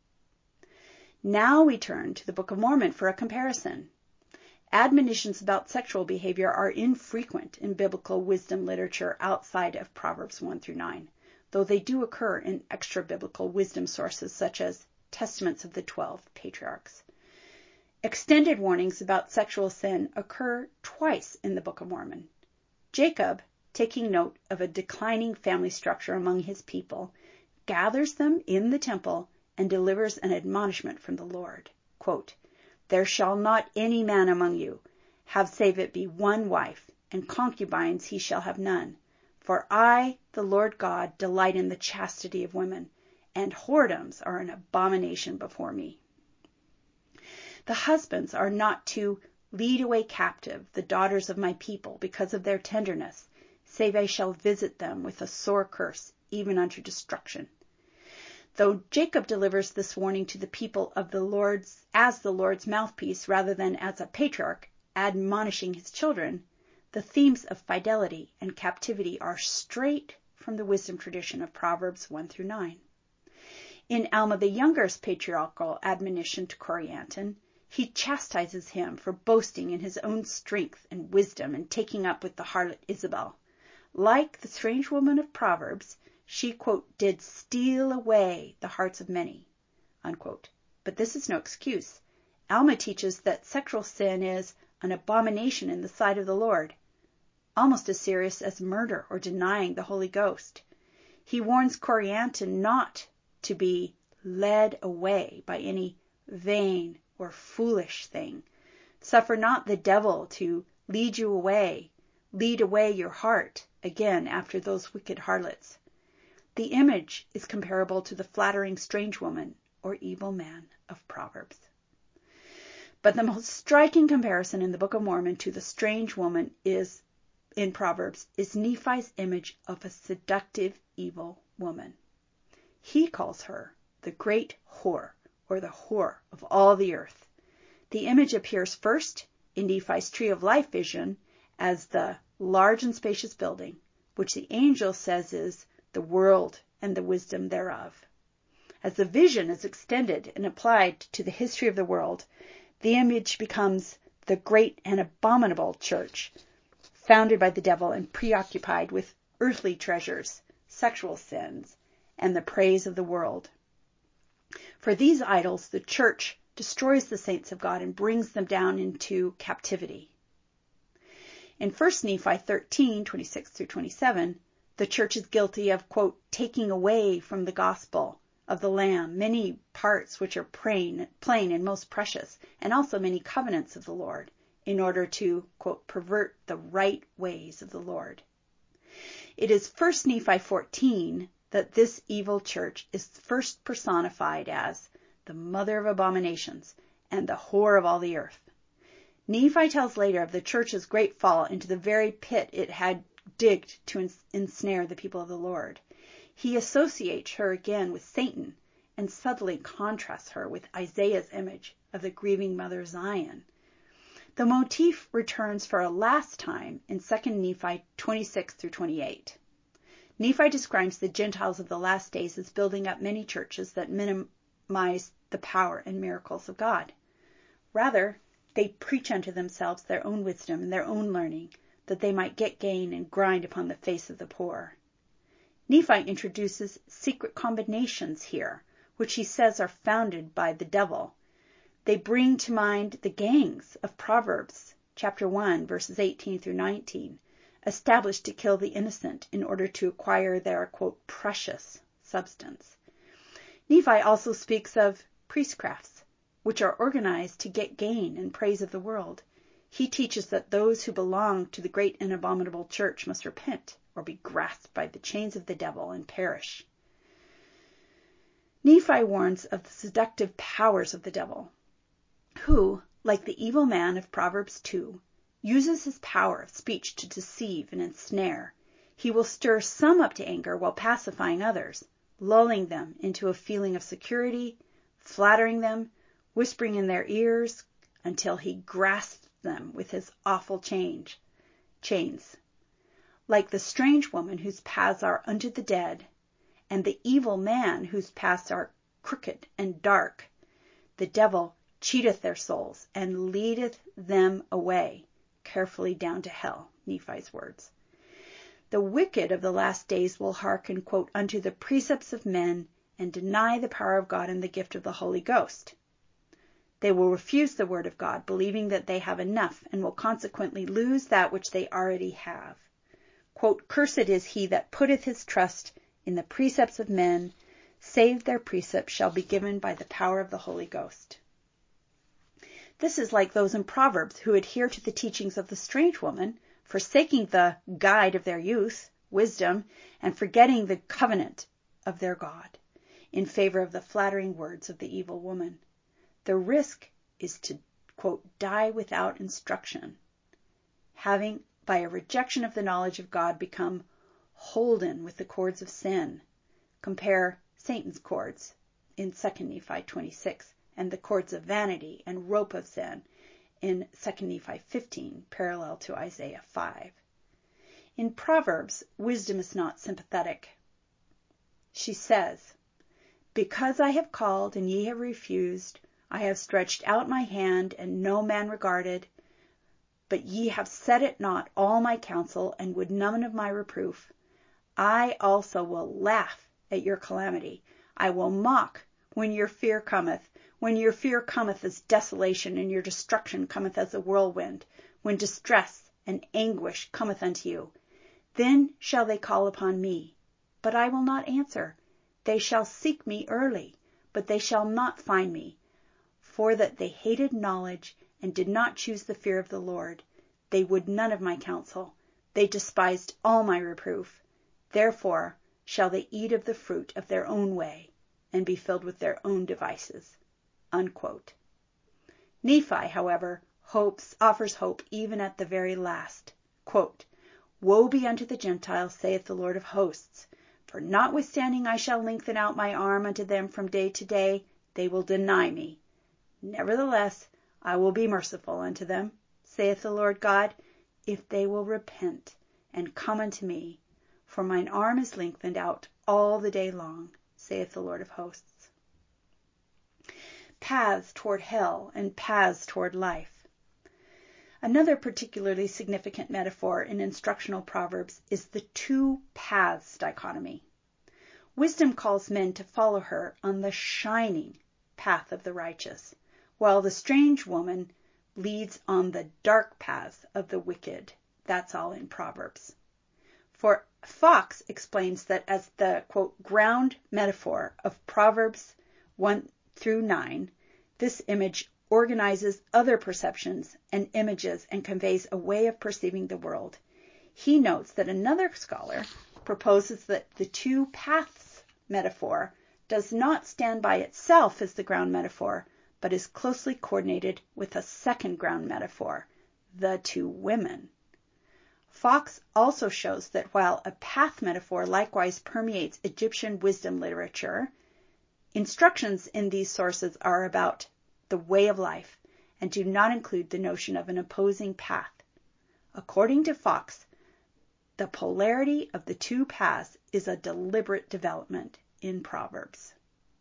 Now we turn to the Book of Mormon for a comparison. Admonitions about sexual behavior are infrequent in biblical wisdom literature outside of Proverbs one through nine, though they do occur in extra-biblical wisdom sources such as Testaments of the Twelve Patriarchs. Extended warnings about sexual sin occur twice in the Book of Mormon. Jacob, taking note of a declining family structure among his people, gathers them in the temple and delivers an admonishment from the Lord. Quote, there shall not any man among you have save it be one wife, and concubines he shall have none. For I, the Lord God, delight in the chastity of women, and whoredoms are an abomination before me. The husbands are not to lead away captive the daughters of my people because of their tenderness, save I shall visit them with a sore curse, even unto destruction. Though Jacob delivers this warning to the people of the Lord's as the Lord's mouthpiece rather than as a patriarch admonishing his children, The themes of fidelity and captivity are straight from the wisdom tradition of Proverbs one through nine. In Alma the Younger's patriarchal admonition to Corianton, he chastises him for boasting in his own strength and wisdom and taking up with the harlot Isabel. Like the strange woman of Proverbs, she, quote, did steal away the hearts of many, unquote. But this is no excuse. Alma teaches that sexual sin is an abomination in the sight of the Lord, almost as serious as murder or denying the Holy Ghost. He warns Corianton not to be led away by any vain or foolish thing. Suffer not the devil to lead you away, lead away your heart again after those wicked harlots. The image is comparable to the flattering strange woman or evil man of Proverbs. But the most striking comparison in the Book of Mormon to the strange woman is in Proverbs is Nephi's image of a seductive evil woman. He calls her the great whore, or the whore of all the earth. The image appears first in Nephi's tree of life vision as the large and spacious building, which the angel says is the world and the wisdom thereof. As the vision is extended and applied to the history of the world, the image becomes the great and abominable church, founded by the devil and preoccupied with earthly treasures, sexual sins, and the praise of the world. For these idols, the church destroys the saints of God and brings them down into captivity. In First Nephi thirteen, twenty-six through twenty-seven, the church is guilty of, quote, taking away from the gospel of the Lamb many parts which are plain, plain and most precious, and also many covenants of the Lord, in order to, quote, pervert the right ways of the Lord. It is First Nephi fourteen that this evil church is first personified as the mother of abominations and the whore of all the earth. Nephi tells later of the church's great fall into the very pit it had digged to ensnare the people of the Lord. He associates her again with Satan and subtly contrasts her with Isaiah's image of the grieving mother Zion. The motif returns for a last time in Second Nephi twenty-six through twenty-eight. Nephi describes the Gentiles of the last days as building up many churches that minimize the power and miracles of God. Rather, they preach unto themselves their own wisdom and their own learning, that they might get gain and grind upon the face of the poor. Nephi introduces secret combinations here, which he says are founded by the devil. They bring to mind the gangs of Proverbs, chapter one, verses eighteen through nineteen, established to kill the innocent in order to acquire their, quote, precious substance. Nephi also speaks of priestcrafts, which are organized to get gain and praise of the world. He teaches that those who belong to the great and abominable church must repent or be grasped by the chains of the devil and perish. Nephi warns of the seductive powers of the devil, who, like the evil man of Proverbs two, uses his power of speech to deceive and ensnare. He will stir some up to anger while pacifying others, lulling them into a feeling of security, flattering them, whispering in their ears, until he grasps them with his awful change, chains. Like the strange woman whose paths are unto the dead, and the evil man whose paths are crooked and dark, the devil cheateth their souls and leadeth them away carefully down to hell, Nephi's words. The wicked of the last days will hearken, quote, unto the precepts of men and deny the power of God and the gift of the Holy Ghost. They will refuse the word of God, believing that they have enough, and will consequently lose that which they already have. Quote, cursed is he that putteth his trust in the precepts of men, save their precepts shall be given by the power of the Holy Ghost. This is like those in Proverbs who adhere to the teachings of the strange woman, forsaking the guide of their youth, wisdom, and forgetting the covenant of their God, in favor of the flattering words of the evil woman. The risk is to, quote, die without instruction, having, by a rejection of the knowledge of God, become holden with the cords of sin. Compare Satan's cords in Second Nephi twenty-six, and the cords of vanity and rope of sin in Second Nephi fifteen, parallel to Isaiah five. In Proverbs, wisdom is not sympathetic. She says, "Because I have called and ye have refused, I have stretched out my hand and no man regarded, but ye have set at naught all my counsel and would none of my reproof. I also will laugh at your calamity. I will mock when your fear cometh, when your fear cometh as desolation and your destruction cometh as a whirlwind, when distress and anguish cometh unto you. Then shall they call upon me, but I will not answer. They shall seek me early, but they shall not find me. For that they hated knowledge and did not choose the fear of the Lord. They would none of my counsel. They despised all my reproof. Therefore shall they eat of the fruit of their own way and be filled with their own devices." Unquote. Nephi, however, hopes, offers hope even at the very last. Quote, "Woe be unto the Gentiles, saith the Lord of hosts, for notwithstanding I shall lengthen out my arm unto them from day to day, they will deny me. Nevertheless, I will be merciful unto them, saith the Lord God, if they will repent and come unto me. For mine arm is lengthened out all the day long, saith the Lord of hosts." Paths toward hell and paths toward life. Another particularly significant metaphor in instructional Proverbs is the two paths dichotomy. Wisdom calls men to follow her on the shining path of the righteous, while the strange woman leads on the dark paths of the wicked. That's all in Proverbs. For Fox explains that as the, quote, ground metaphor of Proverbs one through nine, this image organizes other perceptions and images and conveys a way of perceiving the world. He notes that another scholar proposes that the two paths metaphor does not stand by itself as the ground metaphor, but is closely coordinated with a second ground metaphor, the two women. Fox also shows that while a path metaphor likewise permeates Egyptian wisdom literature, instructions in these sources are about the way of life and do not include the notion of an opposing path. According to Fox, the polarity of the two paths is a deliberate development in Proverbs.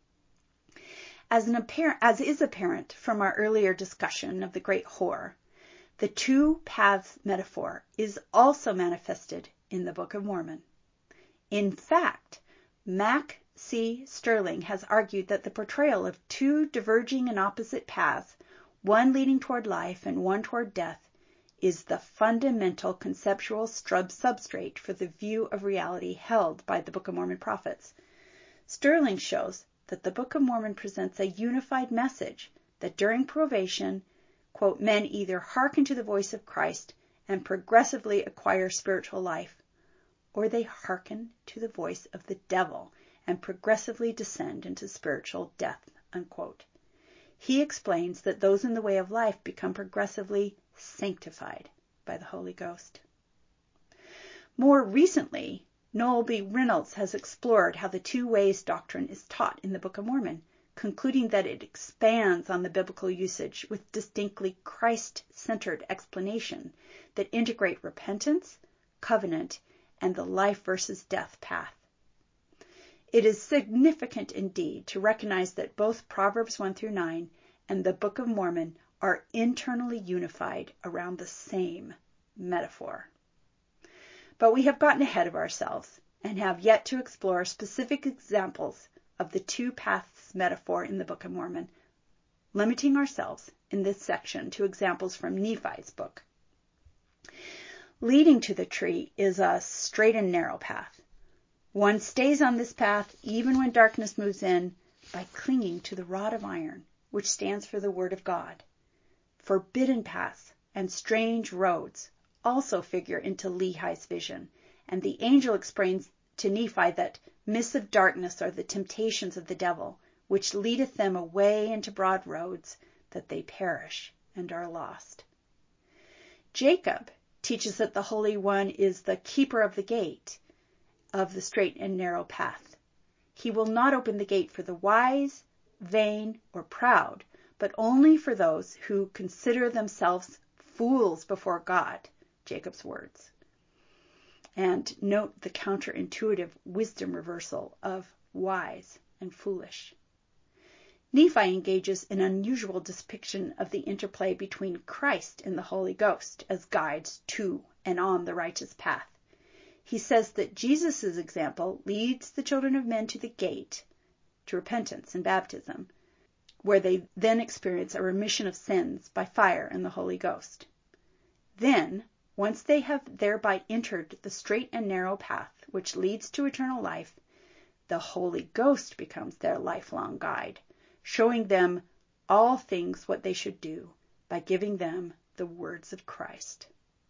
As, an apparent, as is apparent from our earlier discussion of the great whore, the two paths metaphor is also manifested in the Book of Mormon. In fact, Mac C. Sterling has argued that the portrayal of two diverging and opposite paths, one leading toward life and one toward death, is the fundamental conceptual substrate for the view of reality held by the Book of Mormon prophets. Sterling shows that the Book of Mormon presents a unified message that during probation, quote, men either hearken to the voice of Christ and progressively acquire spiritual life, or they hearken to the voice of the devil and progressively descend into spiritual death, unquote. He explains that those in the way of life become progressively sanctified by the Holy Ghost. More recently, Noel B. Reynolds has explored how the two ways doctrine is taught in the Book of Mormon, concluding that it expands on the biblical usage with distinctly Christ-centered explanation that integrate repentance, covenant, and the life versus death path. It is significant indeed to recognize that both Proverbs one through nine and the Book of Mormon are internally unified around the same metaphor. But we have gotten ahead of ourselves and have yet to explore specific examples of the two paths metaphor in the Book of Mormon, limiting ourselves in this section to examples from Nephi's book. Leading to the tree is a straight and narrow path. One stays on this path even when darkness moves in by clinging to the rod of iron, which stands for the Word of God. Forbidden paths and strange roads also figure into Lehi's vision, and the angel explains to Nephi that mists of darkness are the temptations of the devil, which leadeth them away into broad roads, that they perish and are lost. Jacob teaches that the Holy One is the keeper of the gate of the straight and narrow path. He will not open the gate for the wise, vain, or proud, but only for those who consider themselves fools before God, Jacob's words. And note the counterintuitive wisdom reversal of wise and foolish. Nephi engages in an unusual depiction of the interplay between Christ and the Holy Ghost as guides to and on the righteous path. He says that Jesus' example leads the children of men to the gate, to repentance and baptism, where they then experience a remission of sins by fire and the Holy Ghost. Then, once they have thereby entered the straight and narrow path which leads to eternal life, the Holy Ghost becomes their lifelong guide, showing them all things what they should do by giving them the words of Christ.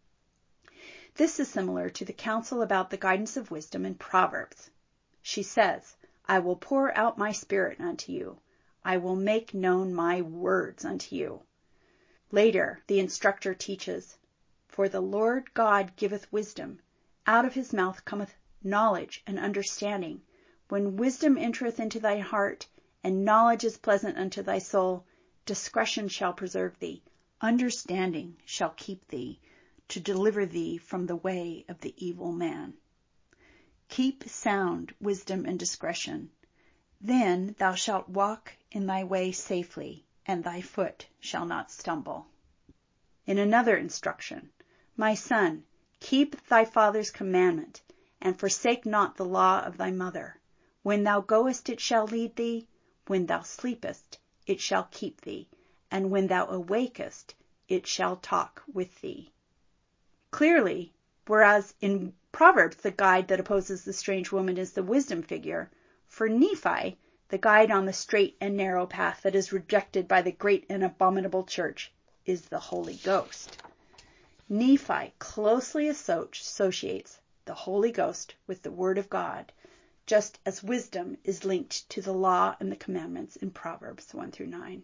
This is similar to the counsel about the guidance of wisdom in Proverbs. She says, I will pour out my spirit unto you. I will make known my words unto you. Later, the instructor teaches, For the Lord God giveth wisdom. Out of his mouth cometh knowledge and understanding. When wisdom entereth into thy heart, and knowledge is pleasant unto thy soul, discretion shall preserve thee. Understanding shall keep thee, to deliver thee from the way of the evil man. Keep sound wisdom and discretion. Then thou shalt walk in thy way safely, and thy foot shall not stumble. In another instruction, My son, keep thy father's commandment, and forsake not the law of thy mother. When thou goest, it shall lead thee. When thou sleepest, it shall keep thee. And when thou awakest, it shall talk with thee. Clearly, whereas in Proverbs the guide that opposes the strange woman is the wisdom figure, for Nephi, the guide on the straight and narrow path that is rejected by the great and abominable church is the Holy Ghost. Nephi closely associates the Holy Ghost with the Word of God, just as wisdom is linked to the law and the commandments in Proverbs one through nine.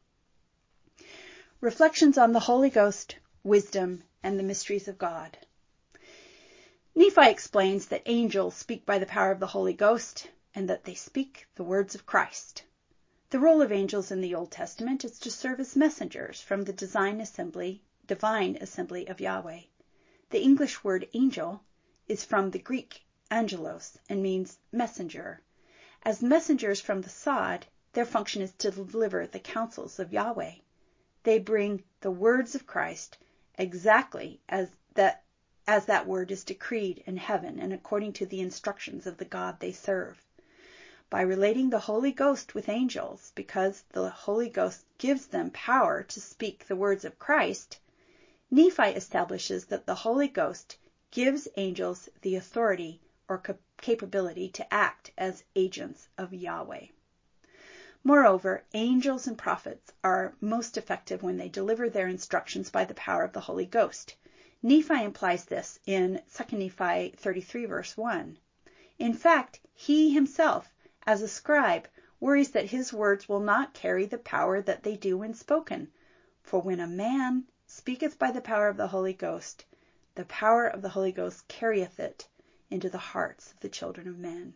Reflections on the Holy Ghost, wisdom, and the mysteries of God. Nephi explains that angels speak by the power of the Holy Ghost and that they speak the words of Christ. The role of angels in the Old Testament is to serve as messengers from the divine assembly, divine assembly of Yahweh. The English word angel is from the Greek angelos and means messenger. As messengers from the sod, their function is to deliver the counsels of Yahweh. They bring the words of Christ exactly as that as that word is decreed in heaven and according to the instructions of the God they serve. By relating the Holy Ghost with angels, because the Holy Ghost gives them power to speak the words of Christ, Nephi establishes that the Holy Ghost gives angels the authority or cap- capability to act as agents of Yahweh. Moreover, angels and prophets are most effective when they deliver their instructions by the power of the Holy Ghost. Nephi implies this in Second Nephi thirty-three, verse one. In fact, he himself, as a scribe, worries that his words will not carry the power that they do when spoken. For when a man speaketh by the power of the Holy Ghost, the power of the Holy Ghost carrieth it into the hearts of the children of men.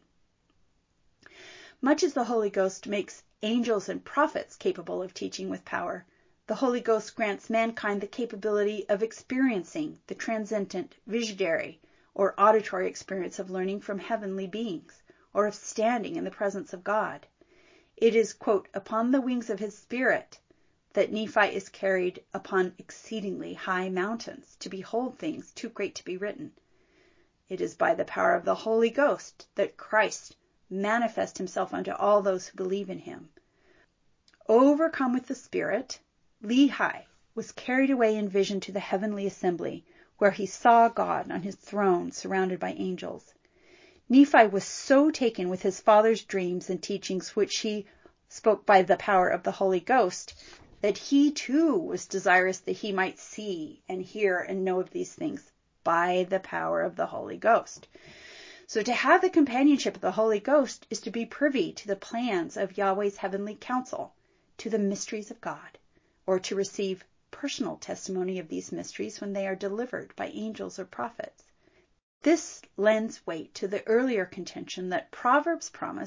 Much as the Holy Ghost makes angels and prophets capable of teaching with power, the Holy Ghost grants mankind the capability of experiencing the transcendent visionary or auditory experience of learning from heavenly beings, or of standing in the presence of God. It is, quote, upon the wings of his Spirit that Nephi is carried upon exceedingly high mountains to behold things too great to be written. It is by the power of the Holy Ghost that Christ manifests himself unto all those who believe in him. Overcome with the Spirit, Lehi was carried away in vision to the heavenly assembly, where he saw God on his throne surrounded by angels. Nephi was so taken with his father's dreams and teachings, which he spoke by the power of the Holy Ghost, that he too was desirous that he might see and hear and know of these things by the power of the Holy Ghost. So to have the companionship of the Holy Ghost is to be privy to the plans of Yahweh's heavenly counsel, to the mysteries of God, or to receive personal testimony of these mysteries when they are delivered by angels or prophets. This lends weight to the earlier contention that Proverbs promise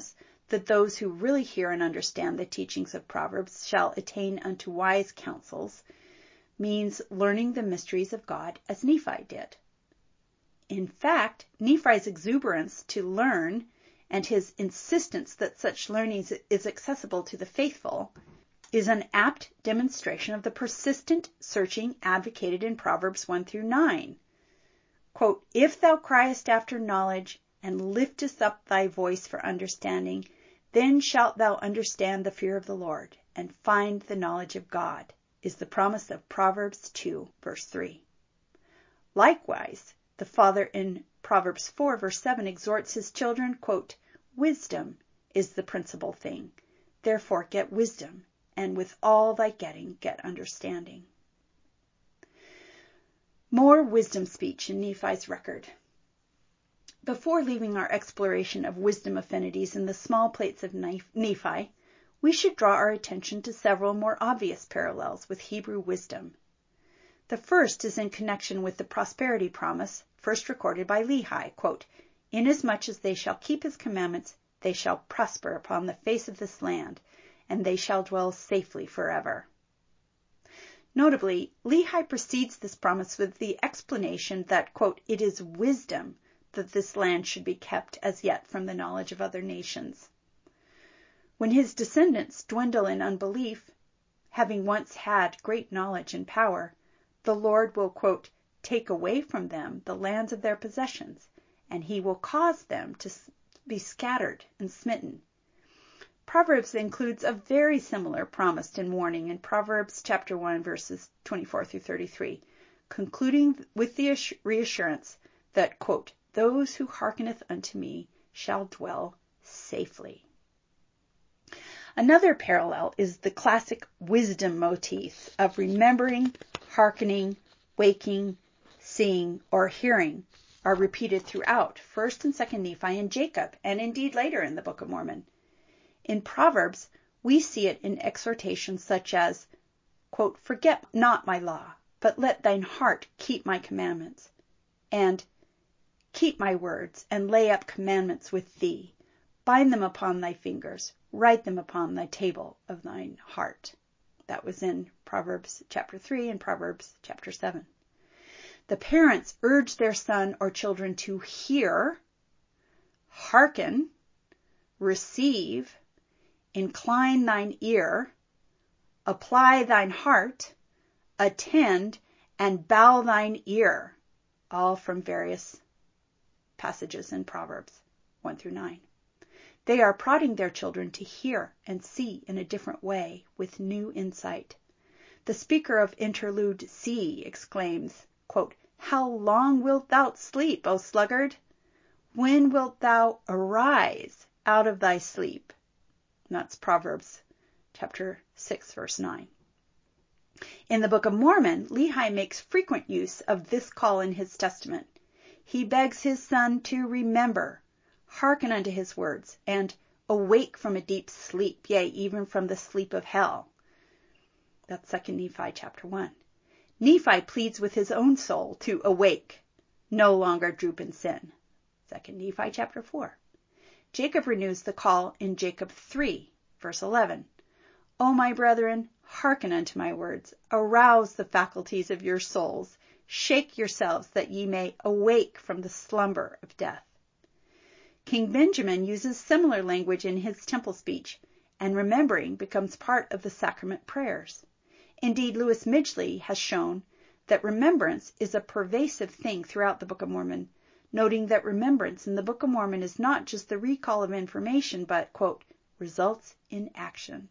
that those who really hear and understand the teachings of Proverbs shall attain unto wise counsels means learning the mysteries of God as Nephi did. In fact, Nephi's exuberance to learn and his insistence that such learning is accessible to the faithful is an apt demonstration of the persistent searching advocated in Proverbs one through nine. Quote, "If thou criest after knowledge, and liftest up thy voice for understanding, then shalt thou understand the fear of the Lord, and find the knowledge of God," is the promise of Proverbs two, verse three. Likewise, the father in Proverbs four, verse seven exhorts his children, quote, "Wisdom is the principal thing. Therefore get wisdom, and with all thy getting get understanding." More wisdom speech in Nephi's record. Before leaving our exploration of wisdom affinities in the small plates of Nephi, we should draw our attention to several more obvious parallels with Hebrew wisdom. The first is in connection with the prosperity promise first recorded by Lehi, quote, "Inasmuch as they shall keep his commandments, they shall prosper upon the face of this land, and they shall dwell safely forever." Notably, Lehi precedes this promise with the explanation that, quote, "It is wisdom that this land should be kept as yet from the knowledge of other nations." When his descendants dwindle in unbelief, having once had great knowledge and power, the Lord will, quote, "take away from them the lands of their possessions, and he will cause them to be scattered and smitten." Proverbs includes a very similar promise and warning in Proverbs chapter one, verses twenty-four through thirty-three, concluding with the reassurance that, quote, "those who hearkeneth unto me shall dwell safely." Another parallel is the classic wisdom motif of remembering, hearkening, waking, seeing, or hearing are repeated throughout First and Second Nephi and Jacob, and indeed later in the Book of Mormon. In Proverbs, we see it in exhortations such as, quote, "Forget not my law, but let thine heart keep my commandments," and "Keep my words, and lay up commandments with thee. Bind them upon thy fingers, write them upon thy table of thine heart." That was in Proverbs chapter three and Proverbs chapter seven. The parents urge their son or children to hear, hearken, receive, incline thine ear, apply thine heart, attend, and bow thine ear, all from various passages in Proverbs one through nine. They are prodding their children to hear and see in a different way with new insight. The speaker of interlude C exclaims, quote, "How long wilt thou sleep, O sluggard? When wilt thou arise out of thy sleep?" And that's Proverbs chapter six, verse nine. In the Book of Mormon, Lehi makes frequent use of this call in his testament. He begs his son to remember, hearken unto his words, and awake from a deep sleep, yea, even from the sleep of hell. That's Second Nephi chapter one. Nephi pleads with his own soul to awake, no longer droop in sin. Second Nephi chapter four. Jacob renews the call in Jacob three, verse eleven. "O my brethren, hearken unto my words. Arouse the faculties of your souls. Shake yourselves that ye may awake from the slumber of death." King Benjamin uses similar language in his temple speech, and remembering becomes part of the sacrament prayers. Indeed, Louis Midgley has shown that remembrance is a pervasive thing throughout the Book of Mormon, noting that remembrance in the Book of Mormon is not just the recall of information, but, quote, "results in action."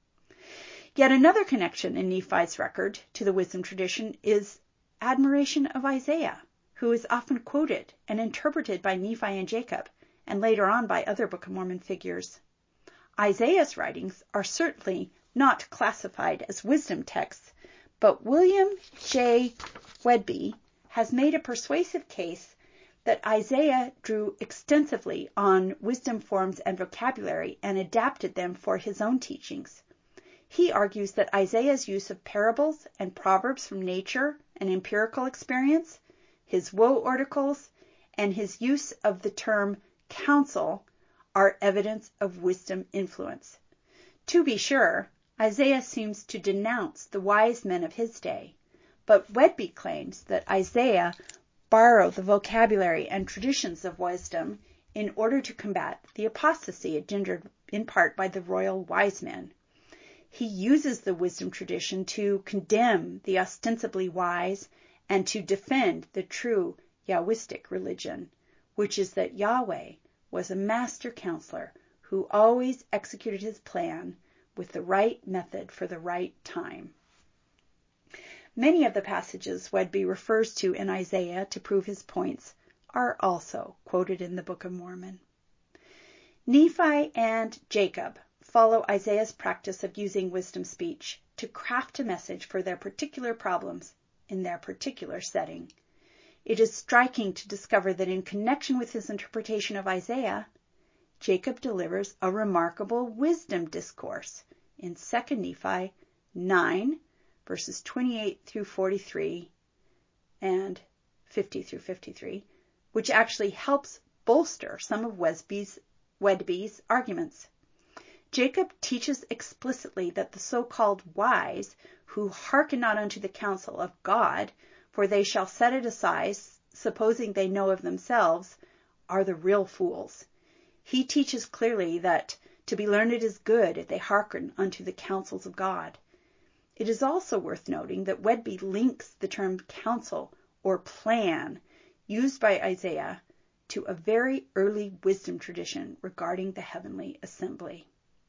Yet another connection in Nephi's record to the wisdom tradition is admiration of Isaiah, who is often quoted and interpreted by Nephi and Jacob, and later on by other Book of Mormon figures. Isaiah's writings are certainly not classified as wisdom texts, but William J. Wedby has made a persuasive case that Isaiah drew extensively on wisdom forms and vocabulary and adapted them for his own teachings. He argues that Isaiah's use of parables and proverbs from nature and empirical experience, his woe articles, and his use of the term counsel are evidence of wisdom influence. To be sure, Isaiah seems to denounce the wise men of his day, but Wedby claims that Isaiah borrowed the vocabulary and traditions of wisdom in order to combat the apostasy engendered in part by the royal wise men. He uses the wisdom tradition to condemn the ostensibly wise and to defend the true Yahwistic religion, which is that Yahweh was a master counselor who always executed his plan with the right method for the right time. Many of the passages Wedby refers to in Isaiah to prove his points are also quoted in the Book of Mormon. Nephi and Jacob follow Isaiah's practice of using wisdom speech to craft a message for their particular problems in their particular setting. It is striking to discover that in connection with his interpretation of Isaiah, Jacob delivers a remarkable wisdom discourse in Second Nephi nine, verses twenty-eight through forty-three and fifty through fifty-three, which actually helps bolster some of Wedby's, Wedby's arguments. Jacob teaches explicitly that the so-called wise, who hearken not unto the counsel of God, for they shall set it aside, supposing they know of themselves, are the real fools. He teaches clearly that to be learned is good if they hearken unto the counsels of God. It is also worth noting that Wedby links the term counsel or plan used by Isaiah to a very early wisdom tradition regarding the heavenly assembly.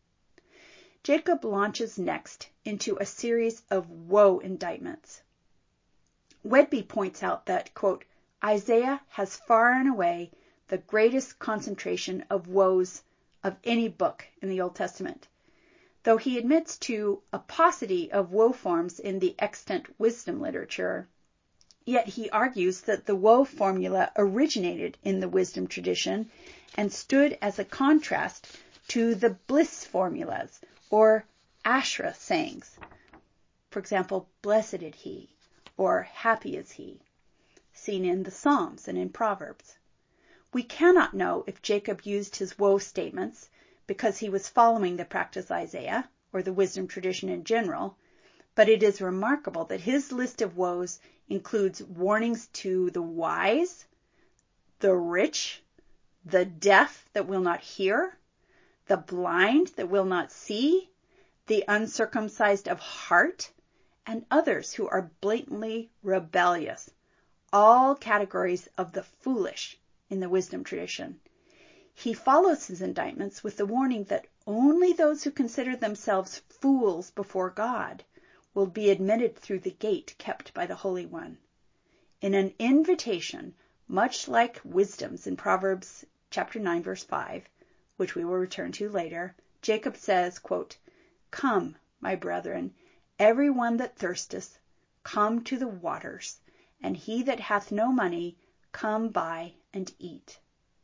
Jacob launches next into a series of woe indictments. Wedby points out that, quote, Isaiah has far and away the greatest concentration of woes of any book in the Old Testament. Though he admits to a paucity of woe forms in the extant wisdom literature, yet he argues that the woe formula originated in the wisdom tradition and stood as a contrast to the bliss formulas or Asherah sayings. For example, blessed is he or happy is he, seen in the Psalms and in Proverbs. We cannot know if Jacob used his woe statements because he was following the practice Isaiah or the wisdom tradition in general, but it is remarkable that his list of woes includes warnings to the wise, the rich, the deaf that will not hear, the blind that will not see, the uncircumcised of heart, and others who are blatantly rebellious, all categories of the foolish in the wisdom tradition. He follows his indictments with the warning that only those who consider themselves fools before God will be admitted through the gate kept by the Holy One. In an invitation, much like wisdom's in Proverbs chapter nine, verse five, which we will return to later, Jacob says, quote, Come, my brethren, every one that thirsteth, come to the waters, and he that hath no money, come buy and eat.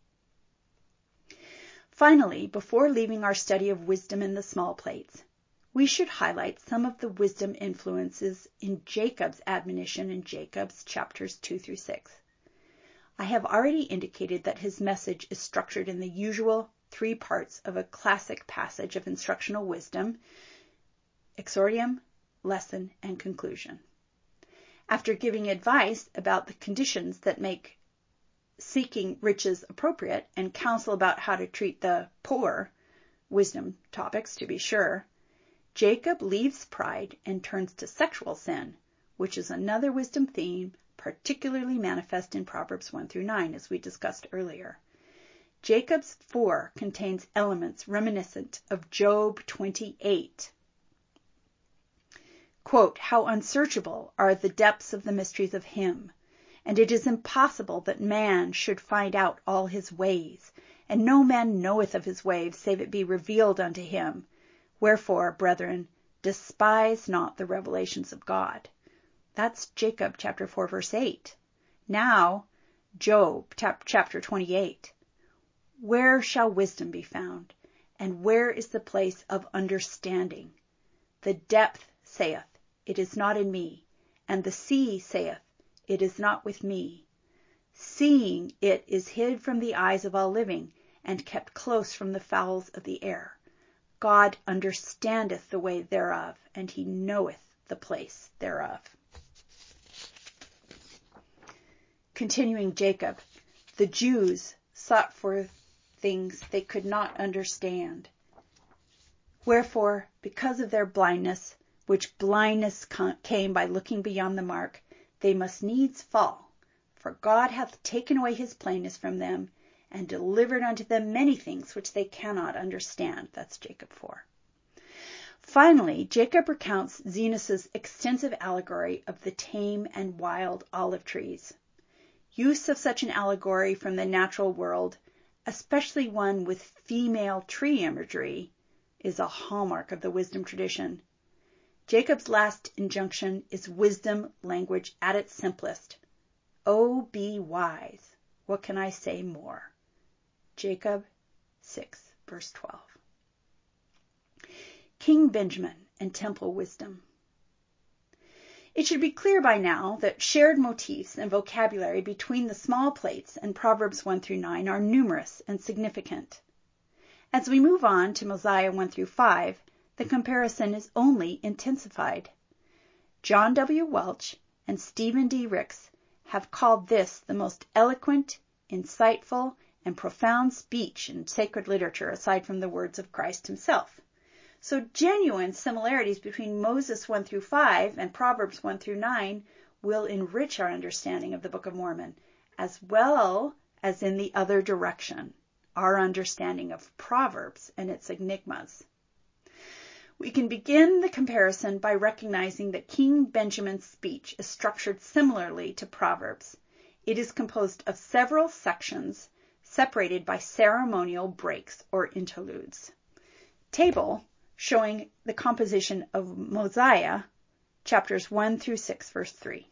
Finally, before leaving our study of wisdom in the small plates, we should highlight some of the wisdom influences in Jacob's admonition in Jacob's chapters two through six. I have already indicated that his message is structured in the usual three parts of a classic passage of instructional wisdom: exordium, lesson, and conclusion. After giving advice about the conditions that make seeking riches appropriate and counsel about how to treat the poor, wisdom topics to be sure, Jacob leaves pride and turns to sexual sin, which is another wisdom theme particularly manifest in Proverbs one through nine, as we discussed earlier. Jacob's four contains elements reminiscent of Job twenty-eight. Quote, How unsearchable are the depths of the mysteries of him, and it is impossible that man should find out all his ways, and no man knoweth of his ways, save it be revealed unto him. Wherefore, brethren, despise not the revelations of God. That's Jacob chapter four, verse eight. Now, Job chapter twenty-eight. Where shall wisdom be found? And where is the place of understanding? The depth saith, It is not in me. And the sea saith, It is not with me. Seeing it is hid from the eyes of all living, and kept close from the fowls of the air. God understandeth the way thereof, and he knoweth the place thereof. Continuing Jacob, the Jews sought for things they could not understand. Wherefore, because of their blindness, which blindness came by looking beyond the mark, they must needs fall. For God hath taken away his plainness from them, and delivered unto them many things which they cannot understand. That's Jacob four. Finally, Jacob recounts Zenos's extensive allegory of the tame and wild olive trees. Use of such an allegory from the natural world, especially one with female tree imagery, is a hallmark of the wisdom tradition. Jacob's last injunction is wisdom language at its simplest. Oh, be wise. What can I say more? Jacob six, verse twelve. King Benjamin and temple wisdom. It should be clear by now that shared motifs and vocabulary between the small plates and Proverbs one through nine are numerous and significant. As we move on to Mosiah one through five, the comparison is only intensified. John W. Welch and Stephen D. Ricks have called this the most eloquent, insightful, and profound speech in sacred literature aside from the words of Christ himself. So genuine similarities between Moses one through five and Proverbs one through nine will enrich our understanding of the Book of Mormon, as well as in the other direction, our understanding of Proverbs and its enigmas. We can begin the comparison by recognizing that King Benjamin's speech is structured similarly to Proverbs. It is composed of several sections separated by ceremonial breaks or interludes. Table showing the composition of Mosiah, chapters one through six, verse three.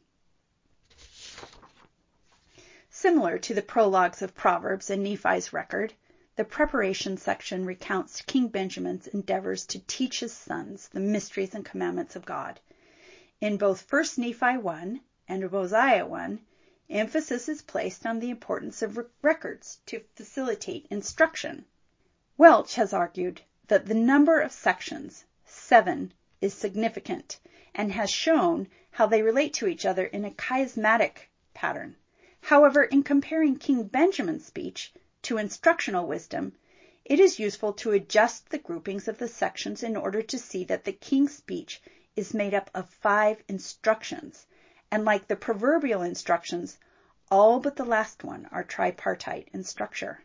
Similar to the prologues of Proverbs and Nephi's record, the preparation section recounts King Benjamin's endeavors to teach his sons the mysteries and commandments of God. In both First Nephi one and Mosiah one, emphasis is placed on the importance of records to facilitate instruction. Welch has argued that the number of sections, seven, is significant and has shown how they relate to each other in a chiasmatic pattern. However, in comparing King Benjamin's speech to instructional wisdom, it is useful to adjust the groupings of the sections in order to see that the king's speech is made up of five instructions, and like the proverbial instructions, all but the last one are tripartite in structure.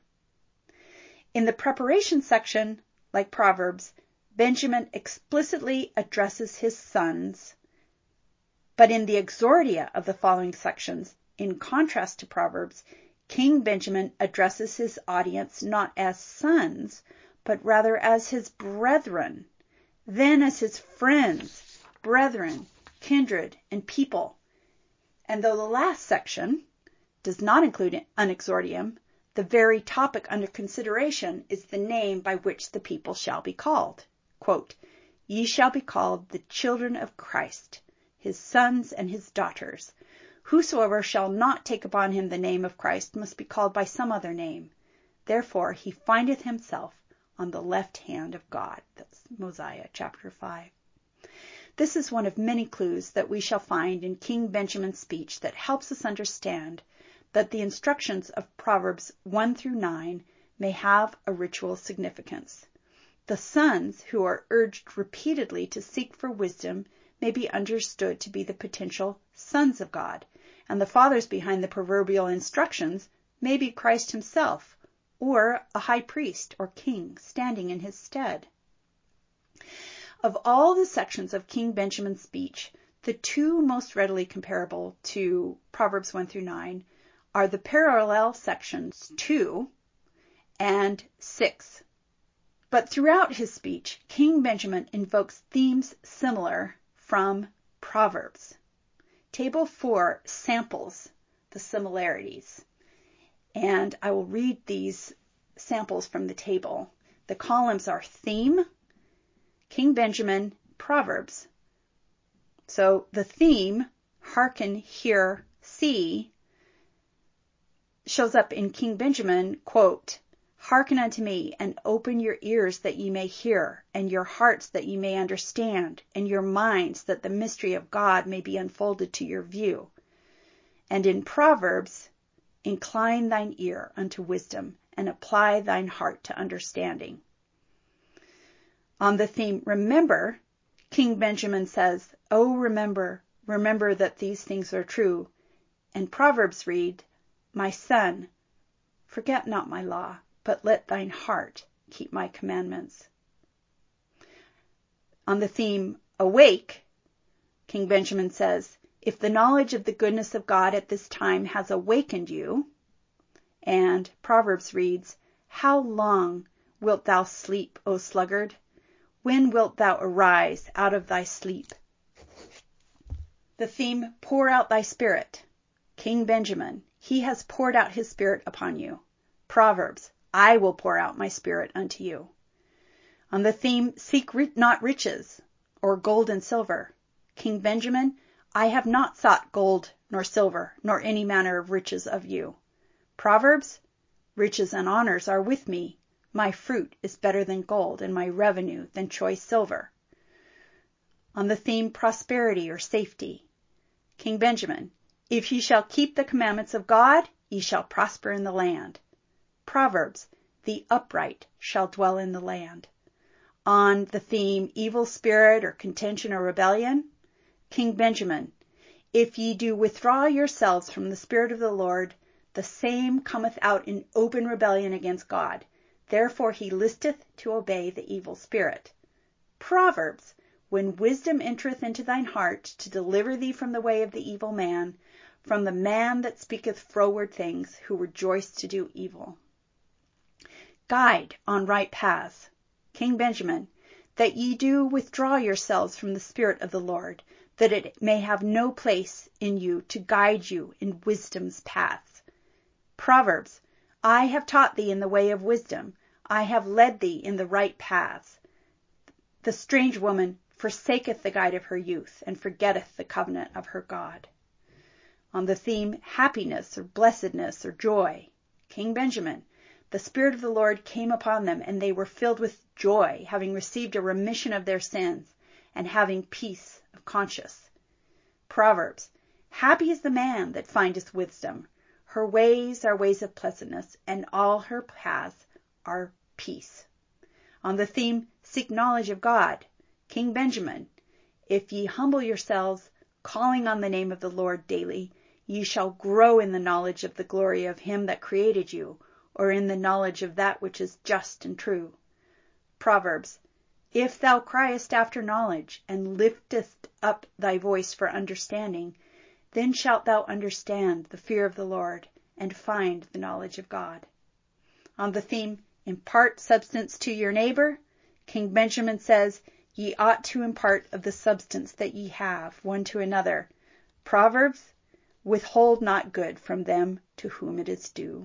In the preparation section, like Proverbs, Benjamin explicitly addresses his sons, but in the exordia of the following sections, in contrast to Proverbs, King Benjamin addresses his audience not as sons, but rather as his brethren, then as his friends, brethren, kindred, and people. And though the last section does not include an exordium, the very topic under consideration is the name by which the people shall be called. Quote, "Ye shall be called the children of Christ, his sons and his daughters. Whosoever shall not take upon him the name of Christ must be called by some other name. Therefore he findeth himself on the left hand of God." That's Mosiah chapter five. This is one of many clues that we shall find in King Benjamin's speech that helps us understand that the instructions of Proverbs one through nine may have a ritual significance. The sons who are urged repeatedly to seek for wisdom may be understood to be the potential sons of God, and the fathers behind the proverbial instructions may be Christ himself, or a high priest or king standing in his stead. Of all the sections of King Benjamin's speech, the two most readily comparable to Proverbs one through nine are the parallel sections two and six. But throughout his speech, King Benjamin invokes themes similar from Proverbs. Table four samples the similarities, and I will read these samples from the table. The columns are theme, King Benjamin, Proverbs. So the theme, hearken, hear, see, shows up in King Benjamin, quote, Hearken unto me, and open your ears that ye may hear, and your hearts that ye may understand, and your minds that the mystery of God may be unfolded to your view. And in Proverbs, incline thine ear unto wisdom, and apply thine heart to understanding. On the theme, remember, King Benjamin says, Oh, remember, remember that these things are true. And Proverbs read, My son, forget not my law, but let thine heart keep my commandments. On the theme, awake, King Benjamin says, if the knowledge of the goodness of God at this time has awakened you, and Proverbs reads, How long wilt thou sleep, O sluggard? When wilt thou arise out of thy sleep? The theme, pour out thy spirit. King Benjamin, he has poured out his spirit upon you. Proverbs, I will pour out my spirit unto you. On the theme, seek not riches, or gold and silver. King Benjamin, I have not sought gold nor silver, nor any manner of riches of you. Proverbs, riches and honors are with me. My fruit is better than gold, and my revenue than choice silver. On the theme, prosperity or safety. King Benjamin, if ye shall keep the commandments of God, ye shall prosper in the land. Proverbs, the upright shall dwell in the land. On the theme, evil spirit or contention or rebellion, King Benjamin, if ye do withdraw yourselves from the Spirit of the Lord, the same cometh out in open rebellion against God. Therefore he listeth to obey the evil spirit. Proverbs, when wisdom entereth into thine heart to deliver thee from the way of the evil man, from the man that speaketh froward things, who rejoice to do evil. Guide on right paths. King Benjamin, that ye do withdraw yourselves from the Spirit of the Lord, that it may have no place in you to guide you in wisdom's paths. Proverbs, I have taught thee in the way of wisdom. I have led thee in the right paths. The strange woman forsaketh the guide of her youth, and forgetteth the covenant of her God. On the theme, happiness or blessedness or joy, King Benjamin, the Spirit of the Lord came upon them, and they were filled with joy, having received a remission of their sins, and having peace of conscience. Proverbs, happy is the man that findeth wisdom. Her ways are ways of pleasantness, and all her paths are peace. On the theme, seek knowledge of God. King Benjamin, if ye humble yourselves, calling on the name of the Lord daily, ye shall grow in the knowledge of the glory of him that created you, or in the knowledge of that which is just and true. Proverbs, if thou criest after knowledge, and liftest up thy voice for understanding, then shalt thou understand the fear of the Lord, and find the knowledge of God. On the theme, impart substance to your neighbor, King Benjamin says, ye ought to impart of the substance that ye have one to another. Proverbs, withhold not good from them to whom it is due.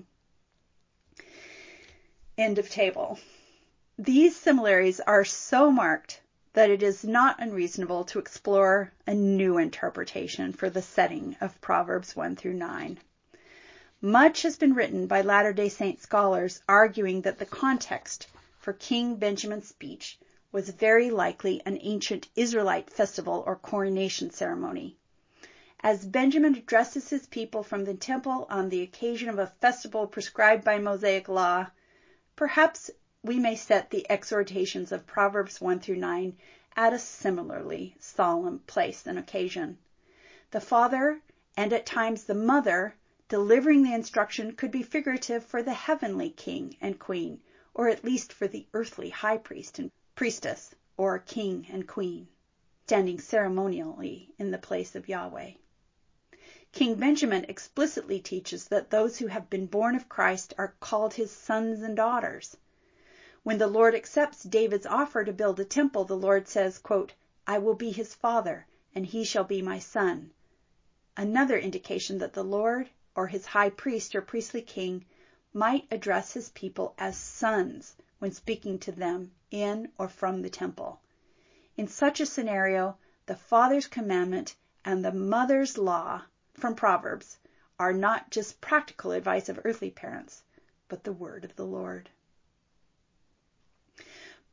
End of table. These similarities are so marked that it is not unreasonable to explore a new interpretation for the setting of Proverbs one through nine. Much has been written by Latter-day Saint scholars arguing that the context for King Benjamin's speech was very likely an ancient Israelite festival or coronation ceremony. As Benjamin addresses his people from the temple on the occasion of a festival prescribed by Mosaic law, perhaps we may set the exhortations of Proverbs one through nine at a similarly solemn place and occasion. The father, and at times the mother, delivering the instruction could be figurative for the heavenly king and queen, or at least for the earthly high priest and priestess, or king and queen, standing ceremonially in the place of Yahweh. King Benjamin explicitly teaches that those who have been born of Christ are called his sons and daughters. When the Lord accepts David's offer to build a temple, the Lord says, quote, I will be his father, and he shall be my son. Another indication that the Lord, or his high priest or priestly king, might address his people as sons when speaking to them in or from the temple. In such a scenario, the father's commandment and the mother's law from Proverbs are not just practical advice of earthly parents, but the word of the Lord.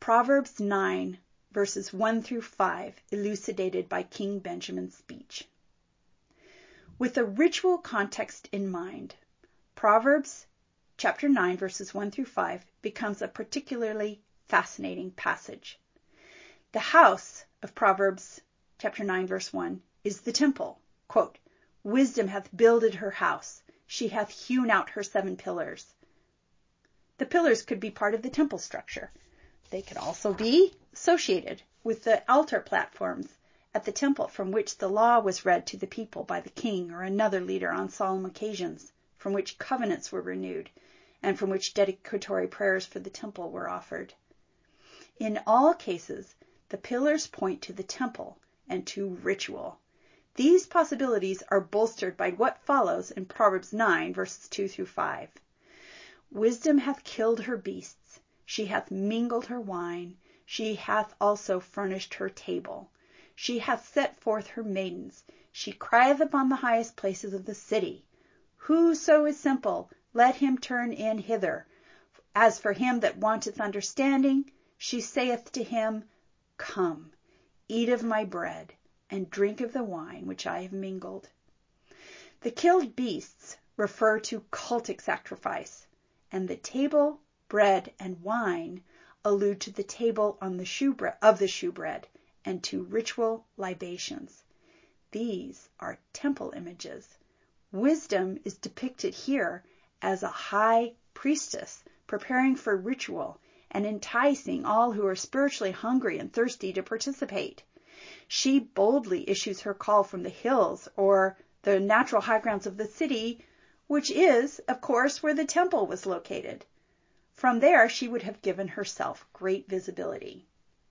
Proverbs nine, verses one through five, elucidated by King Benjamin's speech. With a ritual context in mind, Proverbs chapter nine, verses one through five becomes a particularly fascinating passage. The house of Proverbs chapter nine, verse one is the temple. Quote, "Wisdom hath builded her house. She hath hewn out her seven pillars." The pillars could be part of the temple structure. They could also be associated with the altar platforms at the temple from which the law was read to the people by the king or another leader on solemn occasions, from which covenants were renewed, and from which dedicatory prayers for the temple were offered. In all cases, the pillars point to the temple and to ritual. These possibilities are bolstered by what follows in Proverbs nine, verses two through five. "Wisdom hath killed her beasts. She hath mingled her wine. She hath also furnished her table. She hath set forth her maidens. She crieth upon the highest places of the city. Whoso is simple, let him turn in hither. As for him that wanteth understanding, she saith to him, Come, eat of my bread, and drink of the wine which I have mingled." The killed beasts refer to cultic sacrifice, and the table, bread, and wine allude to the table on the shewbread, of the shewbread, and to ritual libations. These are temple images. Wisdom is depicted here as a high priestess preparing for ritual and enticing all who are spiritually hungry and thirsty to participate. She boldly issues her call from the hills or the natural high grounds of the city, which is, of course, where the temple was located. From there, she would have given herself great visibility.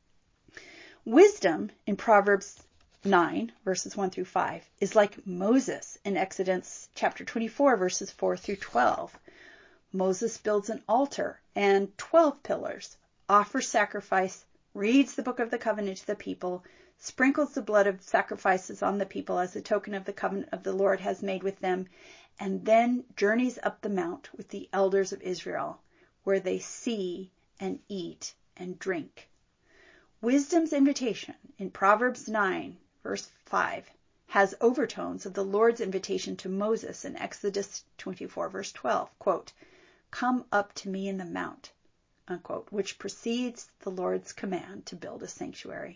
Wisdom in Proverbs nine, verses one through five, is like Moses in Exodus chapter twenty-four, verses four through twelve. Moses builds an altar and twelve pillars, offers sacrifice, reads the book of the covenant to the people, sprinkles the blood of sacrifices on the people as a token of the covenant of the Lord has made with them, and then journeys up the mount with the elders of Israel, where they see and eat and drink. Wisdom's invitation in Proverbs nine, verse five, has overtones of the Lord's invitation to Moses in Exodus twenty-four, verse twelve, quote, "Come up to me in the mount," unquote, which precedes the Lord's command to build a sanctuary.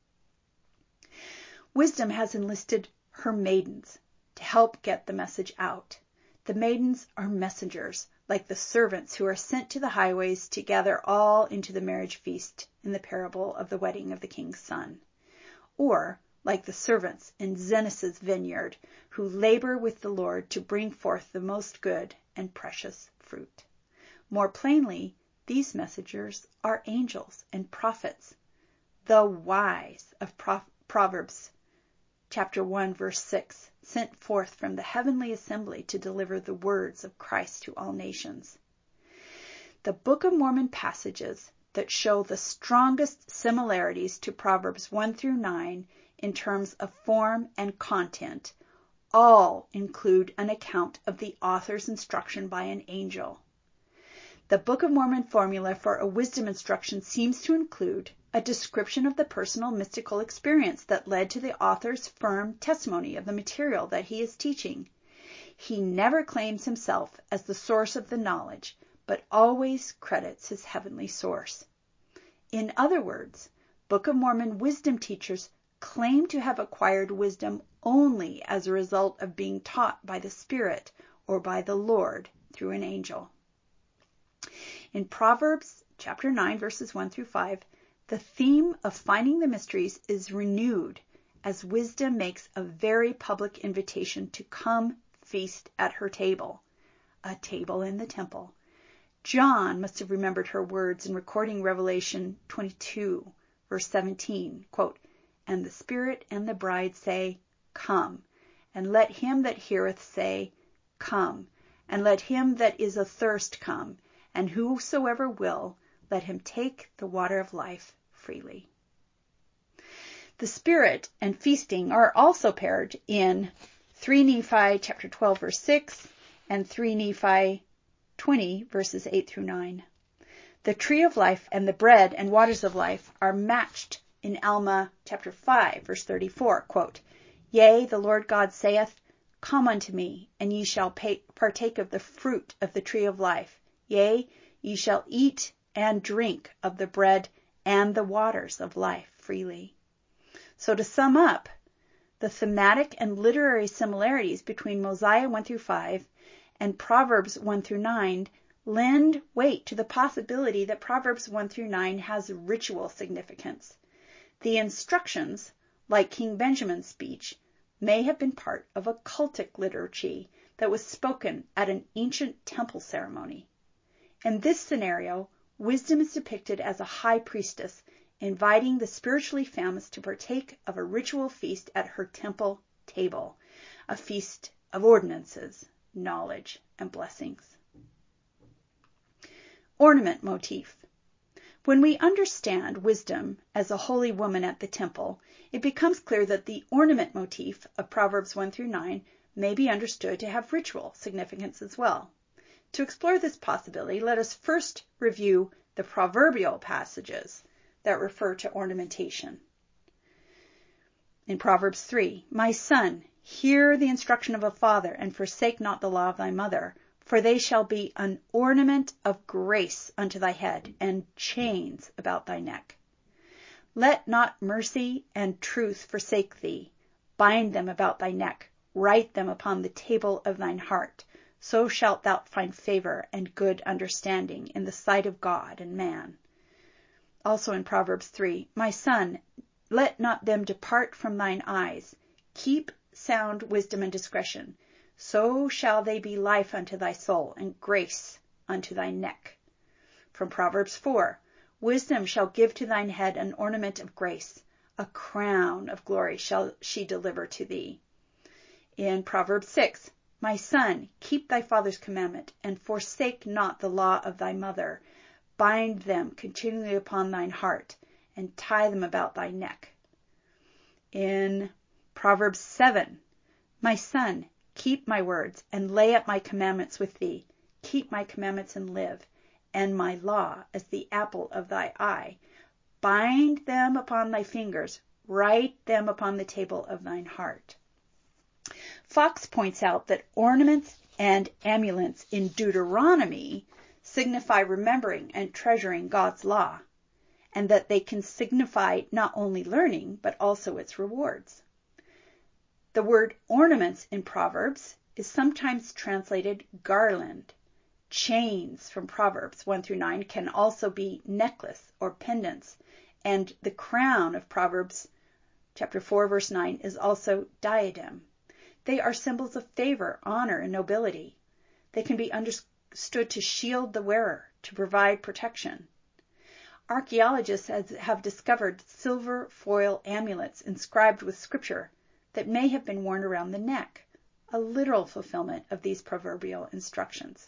Wisdom has enlisted her maidens to help get the message out. The maidens are messengers, like the servants who are sent to the highways to gather all into the marriage feast in the parable of the wedding of the king's son. Or, like the servants in Zenos's vineyard, who labor with the Lord to bring forth the most good and precious fruit. More plainly, these messengers are angels and prophets, the wise of Pro- Proverbs chapter one, verse six, sent forth from the heavenly assembly to deliver the words of Christ to all nations. The Book of Mormon passages that show the strongest similarities to Proverbs one through nine in terms of form and content all include an account of the author's instruction by an angel. The Book of Mormon formula for a wisdom instruction seems to include a description of the personal mystical experience that led to the author's firm testimony of the material that he is teaching. He never claims himself as the source of the knowledge, but always credits his heavenly source. In other words, Book of Mormon wisdom teachers claim to have acquired wisdom only as a result of being taught by the Spirit or by the Lord through an angel. In Proverbs chapter nine, verses one through five, the theme of finding the mysteries is renewed as wisdom makes a very public invitation to come feast at her table, a table in the temple. John must have remembered her words in recording Revelation twenty-two, verse seventeen, quote, "And the Spirit and the bride say, Come, and let him that heareth say, Come, and let him that is athirst come, and whosoever will, let him take the water of life freely." The Spirit and feasting are also paired in three Nephi chapter twelve, verse six, and three Nephi twenty, verses eight through nine. The tree of life and the bread and waters of life are matched in Alma chapter five, verse thirty-four, quote, Yea, the Lord God saith, Come unto me, and ye shall pay, partake of the fruit of the tree of life. Yea, ye shall eat and drink of the bread and the waters of life freely. So to sum up, the thematic and literary similarities between Mosiah one through five and Proverbs one through nine lend weight to the possibility that Proverbs one through nine has ritual significance. The instructions, like King Benjamin's speech, may have been part of a cultic liturgy that was spoken at an ancient temple ceremony. In this scenario, wisdom is depicted as a high priestess inviting the spiritually famished to partake of a ritual feast at her temple table, a feast of ordinances, knowledge, and blessings. Ornament motif. When we understand wisdom as a holy woman at the temple, it becomes clear that the ornament motif of Proverbs one through nine may be understood to have ritual significance as well. To explore this possibility, let us first review the proverbial passages that refer to ornamentation. In Proverbs three, My son, hear the instruction of a father, and forsake not the law of thy mother, for they shall be an ornament of grace unto thy head, and chains about thy neck. Let not mercy and truth forsake thee. Bind them about thy neck. Write them upon the table of thine heart. So shalt thou find favor and good understanding in the sight of God and man. Also in Proverbs three, My son, let not them depart from thine eyes. Keep sound wisdom and discretion. So shall they be life unto thy soul, and grace unto thy neck. From Proverbs four, Wisdom shall give to thine head an ornament of grace. A crown of glory shall she deliver to thee. In Proverbs six, My son, keep thy father's commandment, and forsake not the law of thy mother. Bind them continually upon thine heart, and tie them about thy neck. In Proverbs seven, My son, keep my words, and lay up my commandments with thee. Keep my commandments and live, and my law as the apple of thy eye. Bind them upon thy fingers, write them upon the table of thine heart. Fox points out that ornaments and amulets in Deuteronomy signify remembering and treasuring God's law, and that they can signify not only learning, but also its rewards. The word ornaments in Proverbs is sometimes translated garland. Chains from Proverbs one through nine can also be necklace or pendants, and the crown of Proverbs chapter four, verse nine is also diadem. They are symbols of favor, honor, and nobility. They can be understood to shield the wearer, to provide protection. Archaeologists have discovered silver foil amulets inscribed with scripture that may have been worn around the neck, a literal fulfillment of these proverbial instructions.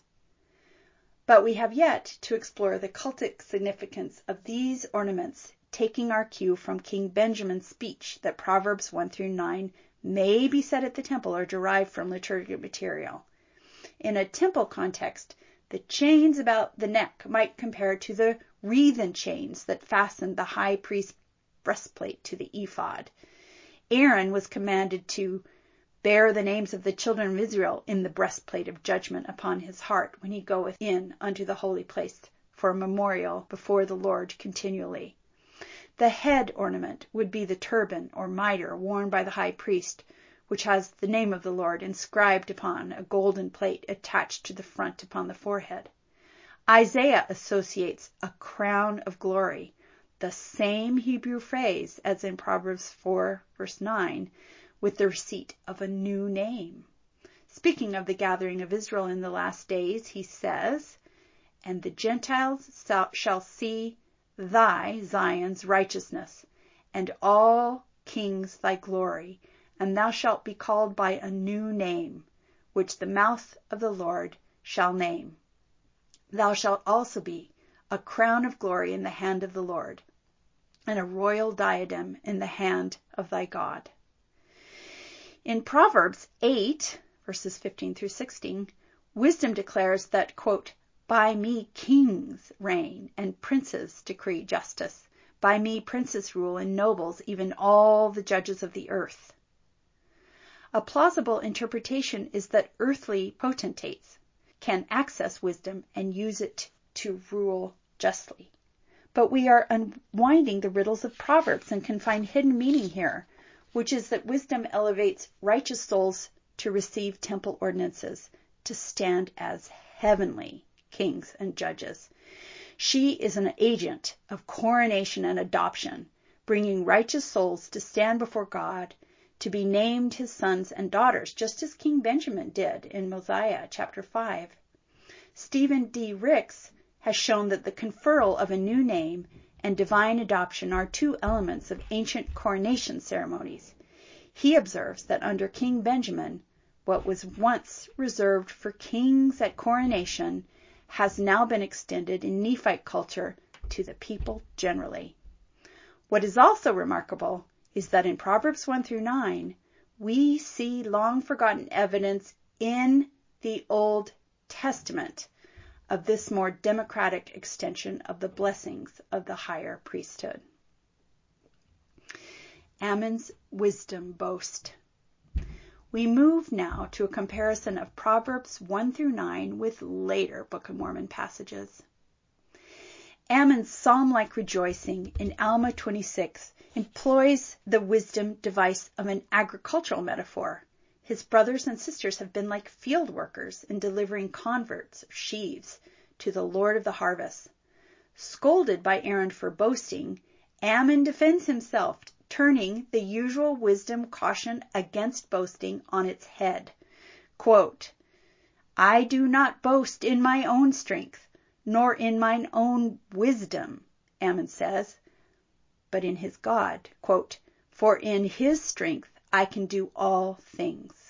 But we have yet to explore the cultic significance of these ornaments, taking our cue from King Benjamin's speech that Proverbs one through nine may be said at the temple or derived from liturgical material. In a temple context, the chains about the neck might compare to the wreathen chains that fastened the high priest's breastplate to the ephod. Aaron was commanded to bear the names of the children of Israel in the breastplate of judgment upon his heart when he goeth in unto the holy place for a memorial before the Lord continually. The head ornament would be the turban or mitre worn by the high priest, which has the name of the Lord inscribed upon a golden plate attached to the front upon the forehead. Isaiah associates a crown of glory, the same Hebrew phrase as in Proverbs four, verse nine, with the receipt of a new name. Speaking of the gathering of Israel in the last days, he says, And the Gentiles shall see thy, Zion's, righteousness, and all kings thy glory, and thou shalt be called by a new name, which the mouth of the Lord shall name. Thou shalt also be a crown of glory in the hand of the Lord, and a royal diadem in the hand of thy God. In Proverbs eight, verses fifteen through sixteen, wisdom declares that, quote, By me kings reign, and princes decree justice. By me princes rule, and nobles, even all the judges of the earth. A plausible interpretation is that earthly potentates can access wisdom and use it to rule justly. But we are unwinding the riddles of Proverbs and can find hidden meaning here, which is that wisdom elevates righteous souls to receive temple ordinances, to stand as heavenly kings and judges. She is an agent of coronation and adoption, bringing righteous souls to stand before God, to be named his sons and daughters, just as King Benjamin did in Mosiah chapter five. Stephen D. Ricks has shown that the conferral of a new name and divine adoption are two elements of ancient coronation ceremonies. He observes that under King Benjamin, what was once reserved for kings at coronation has now been extended in Nephite culture to the people generally. What is also remarkable is that in Proverbs one through nine, we see long forgotten evidence in the Old Testament of this more democratic extension of the blessings of the higher priesthood. Ammon's wisdom boast. We move now to a comparison of Proverbs one through nine with later Book of Mormon passages. Ammon's psalm-like rejoicing in Alma twenty-six employs the wisdom device of an agricultural metaphor. His brothers and sisters have been like field workers in delivering converts, sheaves, to the Lord of the harvest. Scolded by Aaron for boasting, Ammon defends himself, turning the usual wisdom caution against boasting on its head. Quote, I do not boast in my own strength, nor in mine own wisdom, Ammon says, but in his God. Quote, for in his strength I can do all things.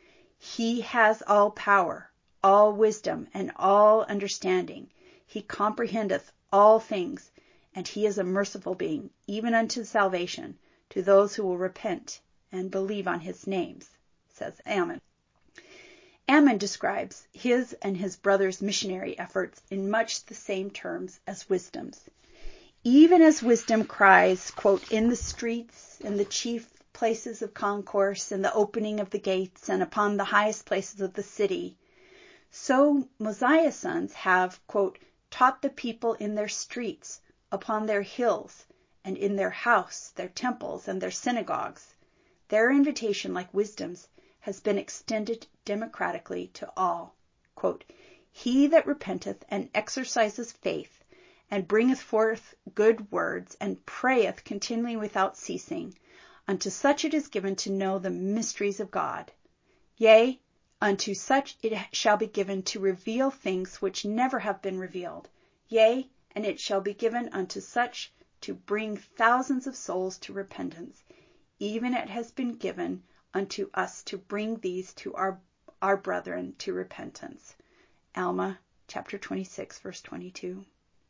He has all power, all wisdom, and all understanding. He comprehendeth all things, and he is a merciful being, even unto salvation, to those who will repent and believe on his names, says Ammon. Ammon describes his and his brother's missionary efforts in much the same terms as wisdom's. Even as wisdom cries, quote, in the streets and the chief places of concourse, and the opening of the gates, and upon the highest places of the city, so Mosiah's sons have, quote, taught the people in their streets, upon their hills, and in their house, their temples, and their synagogues. Their invitation, like wisdom's, has been extended democratically to all. Quote, he that repenteth and exerciseth faith, and bringeth forth good words, and prayeth continually without ceasing, unto such it is given to know the mysteries of God. Yea, unto such it shall be given to reveal things which never have been revealed. Yea, and it shall be given unto such to bring thousands of souls to repentance. Even it has been given unto us to bring these to our, our brethren to repentance. Alma chapter twenty-six, verse twenty-two.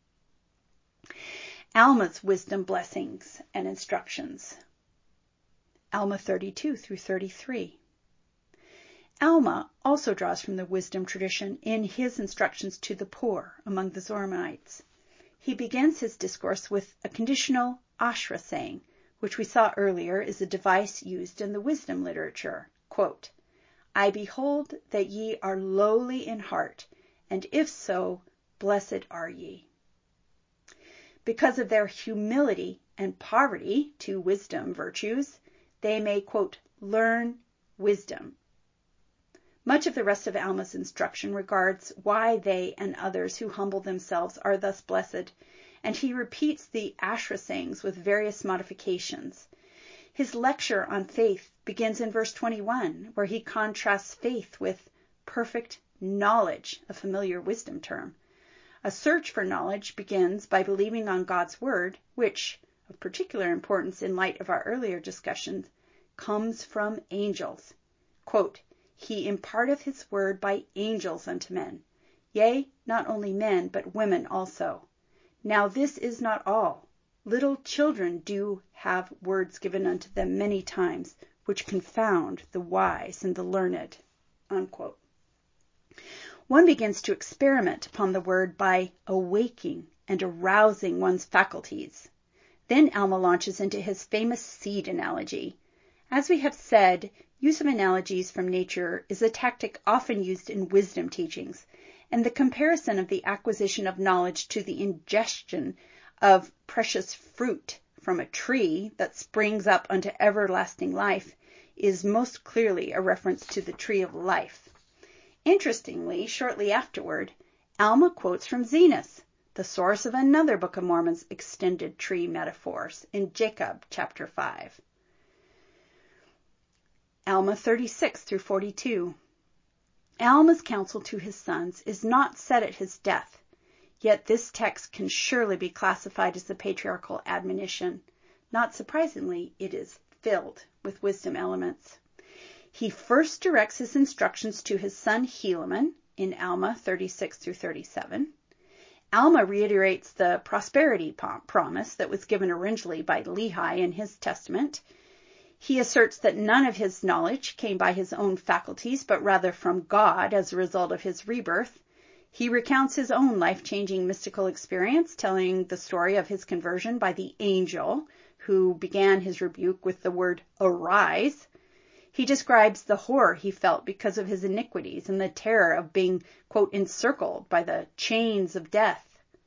Alma's wisdom blessings and instructions. Alma thirty-two through thirty-three. Alma also draws from the wisdom tradition in his instructions to the poor among the Zoramites. He begins his discourse with a conditional ashra saying, which we saw earlier is a device used in the wisdom literature. Quote, I behold that ye are lowly in heart, and if so, blessed are ye. Because of their humility and poverty, two wisdom virtues, they may, quote, learn wisdom. Much of the rest of Alma's instruction regards why they and others who humble themselves are thus blessed, and he repeats the ashra sayings with various modifications. His lecture on faith begins in verse twenty-one, where he contrasts faith with perfect knowledge, a familiar wisdom term. A search for knowledge begins by believing on God's word, which, of particular importance in light of our earlier discussions, comes from angels. Quote, he imparteth his word by angels unto men, yea, not only men, but women also. Now this is not all. Little children do have words given unto them many times, which confound the wise and the learned. Unquote. One begins to experiment upon the word by awaking and arousing one's faculties. Then Alma launches into his famous seed analogy. As we have said, use of analogies from nature is a tactic often used in wisdom teachings, and the comparison of the acquisition of knowledge to the ingestion of precious fruit from a tree that springs up unto everlasting life is most clearly a reference to the tree of life. Interestingly, shortly afterward, Alma quotes from Zenos, the source of another Book of Mormon's extended tree metaphors, in Jacob chapter five. Alma thirty-six through forty-two. Alma's counsel to his sons is not said at his death, yet this text can surely be classified as the patriarchal admonition. Not surprisingly, it is filled with wisdom elements. He first directs his instructions to his son Helaman in Alma thirty-six through thirty-seven. Alma reiterates the prosperity promise that was given originally by Lehi in his testament. He asserts that none of his knowledge came by his own faculties, but rather from God as a result of his rebirth. He recounts his own life-changing mystical experience, telling the story of his conversion by the angel who began his rebuke with the word arise. He describes the horror he felt because of his iniquities and the terror of being, quote, encircled by the chains of death.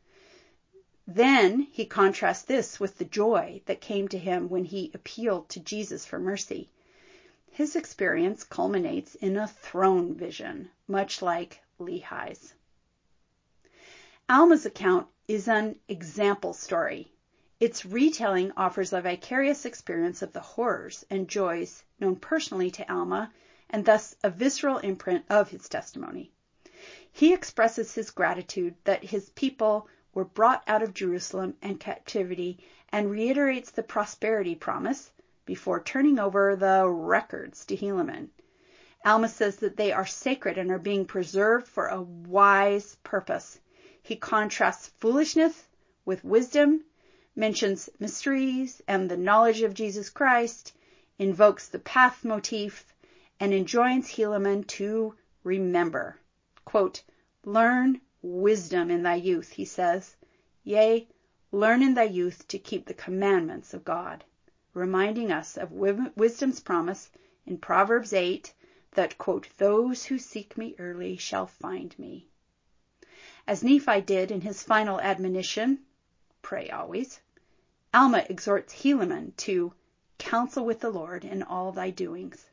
Then he contrasts this with the joy that came to him when he appealed to Jesus for mercy. His experience culminates in a throne vision, much like Lehi's. Alma's account is an example story. Its retelling offers a vicarious experience of the horrors and joys known personally to Alma, and thus a visceral imprint of his testimony. He expresses his gratitude that his people were brought out of Jerusalem and captivity, and reiterates the prosperity promise before turning over the records to Helaman. Alma says that they are sacred and are being preserved for a wise purpose. He contrasts foolishness with wisdom, mentions mysteries and the knowledge of Jesus Christ, invokes the path motif, and enjoins Helaman to remember. Quote, learn wisdom in thy youth, he says. Yea, learn in thy youth to keep the commandments of God, reminding us of wisdom's promise in Proverbs eight that, quote, those who seek me early shall find me. As Nephi did in his final admonition, pray always, Alma exhorts Helaman to counsel with the Lord in all thy doings.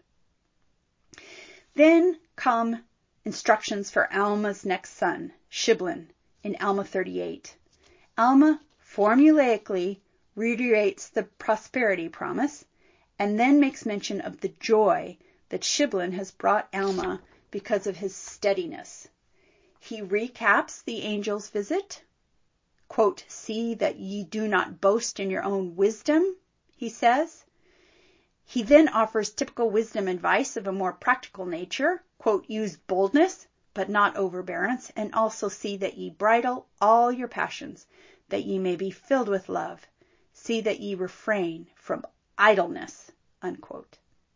Then come instructions for Alma's next son, Shiblon, in Alma thirty-eight. Alma formulaically reiterates the prosperity promise and then makes mention of the joy that Shiblon has brought Alma because of his steadiness. He recaps the angel's visit. Quote, see that ye do not boast in your own wisdom, he says. He then offers typical wisdom advice of a more practical nature. Quote, use boldness, but not overbearance, and also see that ye bridle all your passions, that ye may be filled with love. See that ye refrain from idleness, unquote.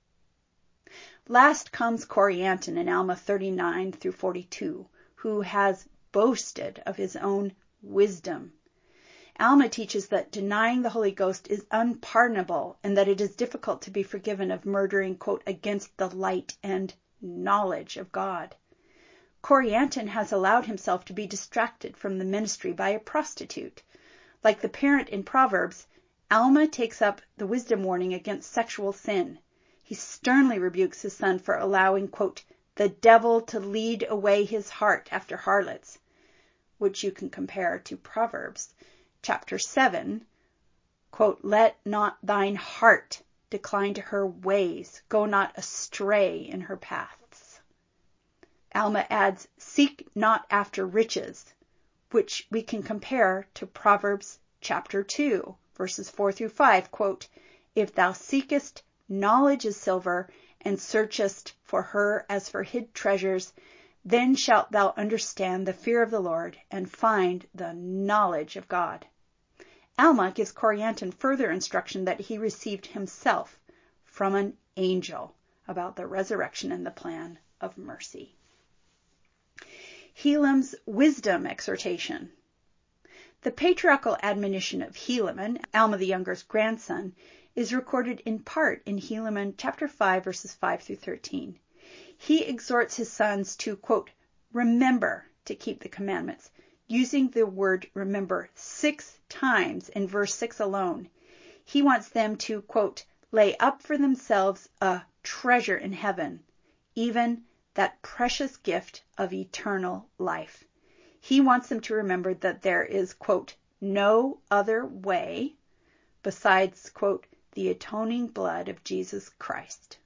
Last comes Corianton in Alma thirty-nine through forty-two, who has boasted of his own wisdom. Alma teaches that denying the Holy Ghost is unpardonable and that it is difficult to be forgiven of murdering, quote, against the light and knowledge of God. Corianton has allowed himself to be distracted from the ministry by a prostitute. Like the parent in Proverbs, Alma takes up the wisdom warning against sexual sin. He sternly rebukes his son for allowing, quote, the devil to lead away his heart after harlots, which you can compare to Proverbs chapter seven, quote, let not thine heart decline to her ways, go not astray in her paths. Alma adds, seek not after riches, which we can compare to Proverbs chapter two, verses four through five, quote, if thou seekest knowledge as silver, and searchest for her as for hid treasures, then shalt thou understand the fear of the Lord, and find the knowledge of God. Alma gives Corianton further instruction that he received himself from an angel about the resurrection and the plan of mercy. Helam's wisdom exhortation. The patriarchal admonition of Helaman, Alma the Younger's grandson, is recorded in part in Helaman chapter five, verses five through thirteen. He exhorts his sons to, quote, remember to keep the commandments, using the word remember six times in verse six alone. He wants them to, quote, lay up for themselves a treasure in heaven, even that precious gift of eternal life. He wants them to remember that there is, quote, no other way besides, quote, the atoning blood of Jesus Christ.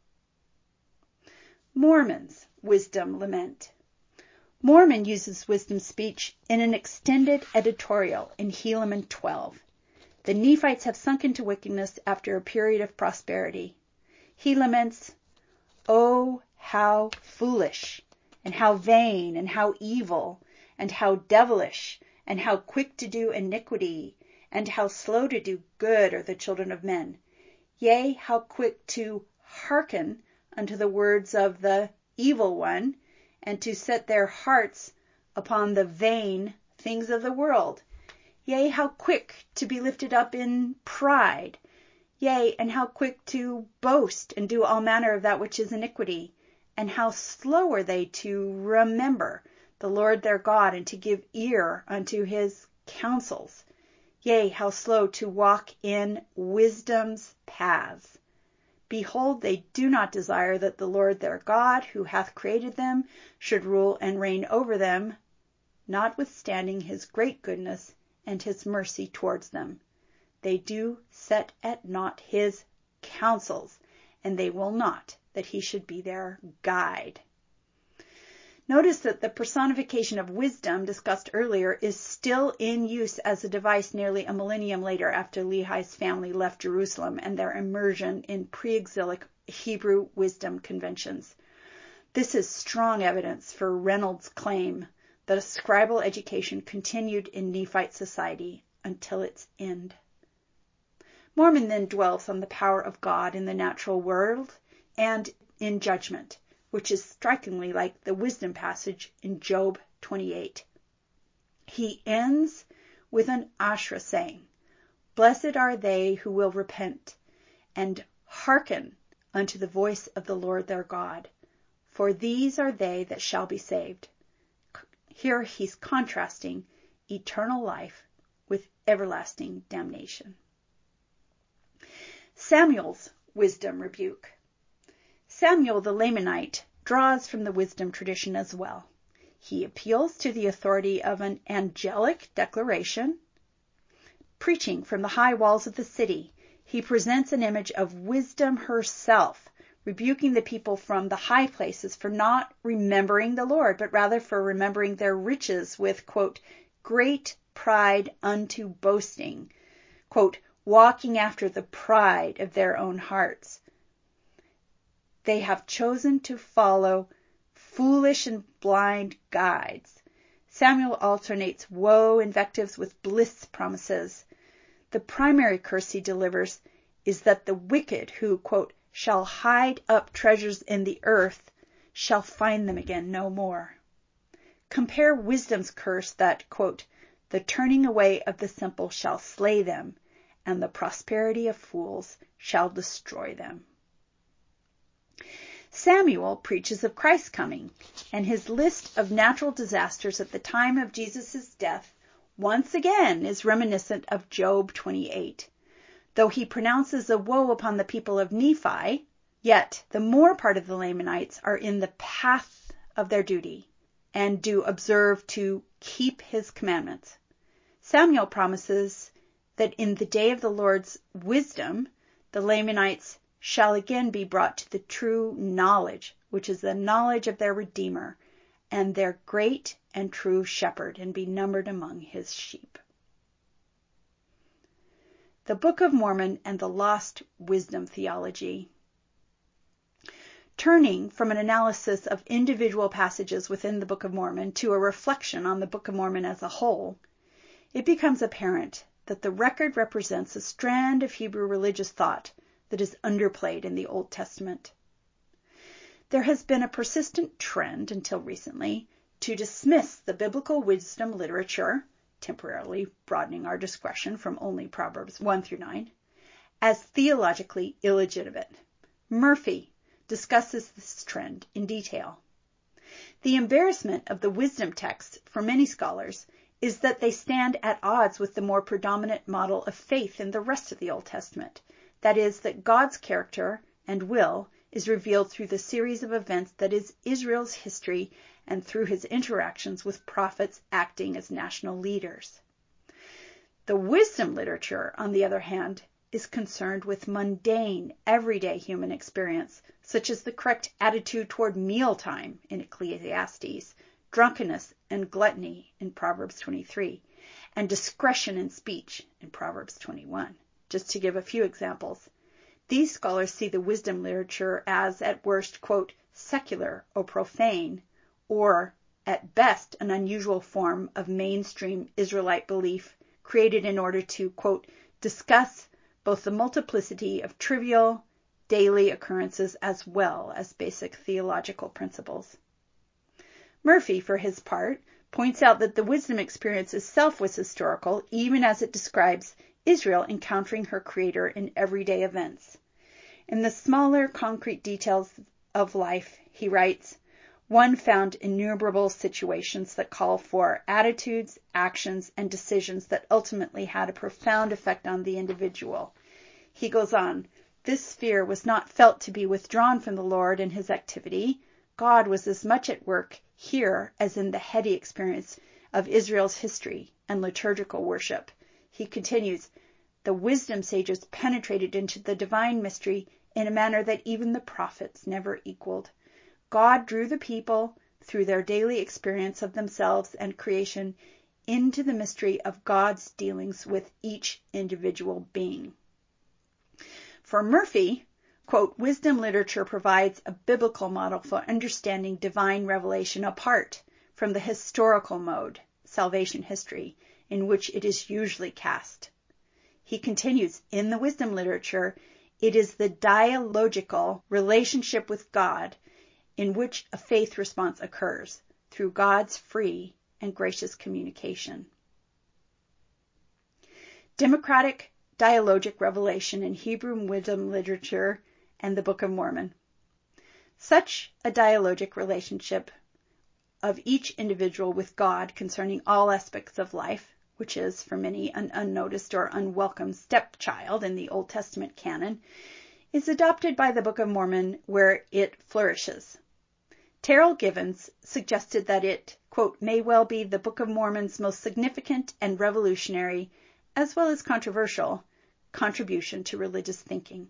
Mormon's wisdom lament. Mormon uses wisdom speech in an extended editorial in Helaman twelve. The Nephites have sunk into wickedness after a period of prosperity. He laments, oh, how foolish, and how vain, and how evil, and how devilish, and how quick to do iniquity, and how slow to do good are the children of men. Yea, how quick to hearken unto the words of the evil one, and to set their hearts upon the vain things of the world. Yea, how quick to be lifted up in pride. Yea, and how quick to boast and do all manner of that which is iniquity. And how slow are they to remember the Lord their God, and to give ear unto his counsels. Yea, how slow to walk in wisdom's paths. Behold, they do not desire that the Lord their God, who hath created them, should rule and reign over them, notwithstanding his great goodness and his mercy towards them. They do set at naught his counsels, and they will not that he should be their guide. Notice that the personification of wisdom discussed earlier is still in use as a device nearly a millennium later after Lehi's family left Jerusalem and their immersion in pre-exilic Hebrew wisdom conventions. This is strong evidence for Reynolds' claim that a scribal education continued in Nephite society until its end. Mormon then dwells on the power of God in the natural world and in judgment, which is strikingly like the wisdom passage in Job twenty-eight. He ends with an Ashra saying, blessed are they who will repent and hearken unto the voice of the Lord their God, for these are they that shall be saved. Here he's contrasting eternal life with everlasting damnation. Samuel's wisdom rebuke. Samuel the Lamanite draws from the wisdom tradition as well. He appeals to the authority of an angelic declaration. Preaching from the high walls of the city, he presents an image of wisdom herself, rebuking the people from the high places for not remembering the Lord, but rather for remembering their riches with, quote, great pride unto boasting, quote, walking after the pride of their own hearts. They have chosen to follow foolish and blind guides. Samuel alternates woe invectives with bliss promises. The primary curse he delivers is that the wicked who, quote, shall hide up treasures in the earth shall find them again no more. Compare wisdom's curse that, quote, the turning away of the simple shall slay them, and the prosperity of fools shall destroy them. Samuel preaches of Christ's coming, and his list of natural disasters at the time of Jesus' death once again is reminiscent of Job twenty-eight. Though he pronounces a woe upon the people of Nephi, yet the more part of the Lamanites are in the path of their duty and do observe to keep his commandments. Samuel promises that in the day of the Lord's wisdom, the Lamanites shall again be brought to the true knowledge, which is the knowledge of their Redeemer and their great and true shepherd, and be numbered among his sheep. The Book of Mormon and the Lost Wisdom Theology. Turning from an analysis of individual passages within the Book of Mormon to a reflection on the Book of Mormon as a whole, it becomes apparent that the record represents a strand of Hebrew religious thought that is underplayed in the Old Testament. There has been a persistent trend until recently to dismiss the biblical wisdom literature, temporarily broadening our discretion from only Proverbs one through nine, as theologically illegitimate. Murphy discusses this trend in detail. The embarrassment of the wisdom texts for many scholars is that they stand at odds with the more predominant model of faith in the rest of the Old Testament. That is, that God's character and will is revealed through the series of events that is Israel's history and through his interactions with prophets acting as national leaders. The wisdom literature, on the other hand, is concerned with mundane, everyday human experience, such as the correct attitude toward mealtime in Ecclesiastes, drunkenness and gluttony in Proverbs twenty-three, and discretion in speech in Proverbs twenty-one. Just to give a few examples, these scholars see the wisdom literature as, at worst, quote, secular or profane, or, at best, an unusual form of mainstream Israelite belief created in order to, quote, discuss both the multiplicity of trivial, daily occurrences as well as basic theological principles. Murphy, for his part, points out that the wisdom experience itself was historical, even as it describes Israel encountering her Creator in everyday events. In the smaller, concrete details of life, he writes, one found innumerable situations that call for attitudes, actions, and decisions that ultimately had a profound effect on the individual. He goes on, this sphere was not felt to be withdrawn from the Lord in his activity. God was as much at work here as in the heady experience of Israel's history and liturgical worship. He continues, the wisdom sages penetrated into the divine mystery in a manner that even the prophets never equaled. God drew the people, through their daily experience of themselves and creation, into the mystery of God's dealings with each individual being. For Murphy, quote, wisdom literature provides a biblical model for understanding divine revelation apart from the historical mode, salvation history, in which it is usually cast. He continues, in the wisdom literature, it is the dialogical relationship with God in which a faith response occurs through God's free and gracious communication. Democratic dialogic revelation in Hebrew wisdom literature and the Book of Mormon. Such a dialogic relationship of each individual with God concerning all aspects of life, which is for many an unnoticed or unwelcome stepchild in the Old Testament canon, is adopted by the Book of Mormon where it flourishes. Terrell Givens suggested that it, quote, may well be the Book of Mormon's most significant and revolutionary, as well as controversial, contribution to religious thinking.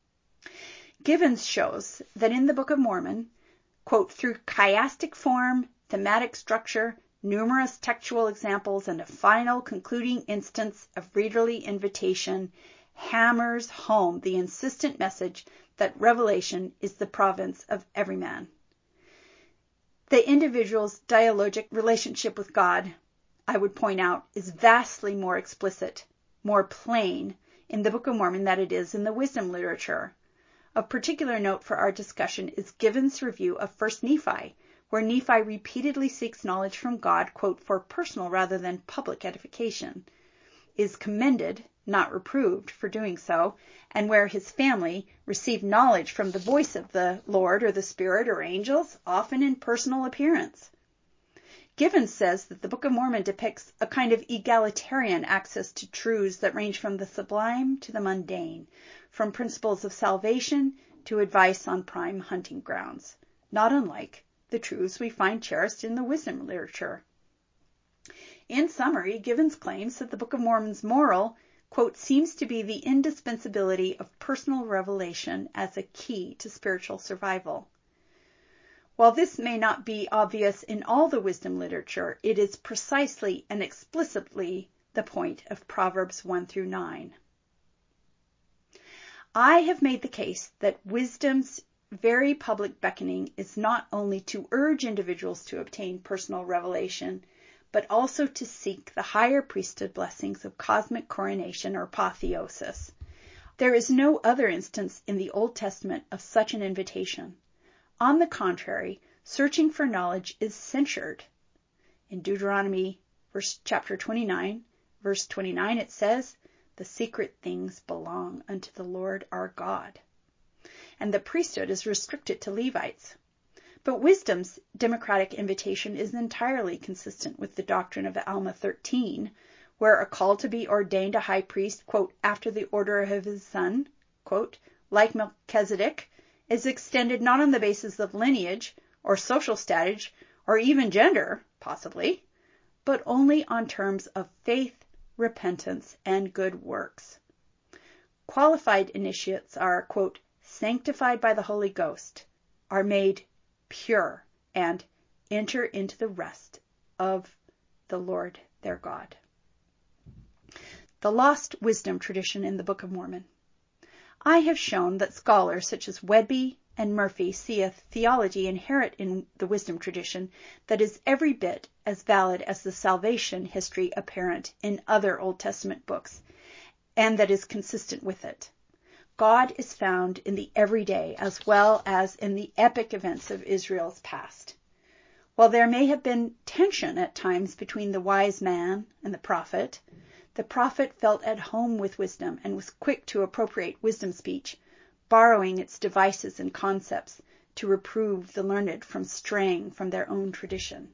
Givens shows that in the Book of Mormon, quote, through chiastic form, thematic structure, numerous textual examples, and a final concluding instance of readerly invitation, hammers home the insistent message that revelation is the province of every man. The individual's dialogic relationship with God, I would point out, is vastly more explicit, more plain in the Book of Mormon than it is in the wisdom literature. Of particular note for our discussion is Givens' review of First Nephi, where Nephi repeatedly seeks knowledge from God, quote, for personal rather than public edification, is commended, not reproved, for doing so, and where his family received knowledge from the voice of the Lord or the Spirit or angels, often in personal appearance. Givens says that the Book of Mormon depicts a kind of egalitarian access to truths that range from the sublime to the mundane, from principles of salvation to advice on prime hunting grounds, not unlike the truths we find cherished in the wisdom literature. In summary, Givens claims that the Book of Mormon's moral, quote, seems to be the indispensability of personal revelation as a key to spiritual survival. While this may not be obvious in all the wisdom literature, it is precisely and explicitly the point of Proverbs one through nine. I have made the case that wisdom's very public beckoning is not only to urge individuals to obtain personal revelation, but also to seek the higher priesthood blessings of cosmic coronation or apotheosis. There is no other instance in the Old Testament of such an invitation. On the contrary, searching for knowledge is censured In Deuteronomy verse, chapter twenty-nine, verse twenty-nine, it says, "The secret things belong unto the Lord our God." And the priesthood is restricted to Levites. But wisdom's democratic invitation is entirely consistent with the doctrine of Alma thirteen, where a call to be ordained a high priest, quote, after the order of his son, quote, like Melchizedek, is extended not on the basis of lineage or social status or even gender, possibly, but only on terms of faith, repentance, and good works. Qualified initiates are, quote, sanctified by the Holy Ghost, are made pure, and enter into the rest of the Lord their God. The lost wisdom tradition in the Book of Mormon. I have shown that scholars such as Wedby and Murphy see a theology inherent in the wisdom tradition that is every bit as valid as the salvation history apparent in other Old Testament books, and that is consistent with it. God is found in the everyday as well as in the epic events of Israel's past. While there may have been tension at times between the wise man and the prophet, the prophet felt at home with wisdom and was quick to appropriate wisdom speech, borrowing its devices and concepts to reprove the learned from straying from their own tradition.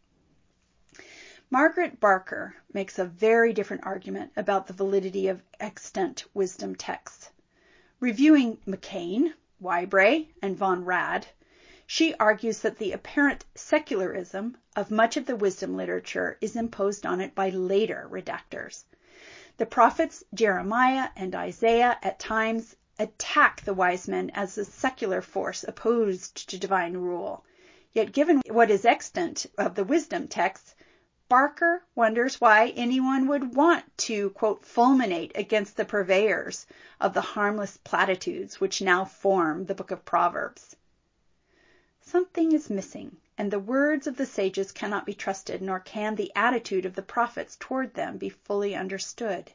Margaret Barker makes a very different argument about the validity of extant wisdom texts. Reviewing McCain, Wybray, and Von Rad, she argues that the apparent secularism of much of the wisdom literature is imposed on it by later redactors. The prophets Jeremiah and Isaiah at times attack the wise men as a secular force opposed to divine rule. Yet given what is extant of the wisdom texts, Barker wonders why anyone would want to, quote, fulminate against the purveyors of the harmless platitudes which now form the book of Proverbs. Something is missing, and the words of the sages cannot be trusted, nor can the attitude of the prophets toward them be fully understood.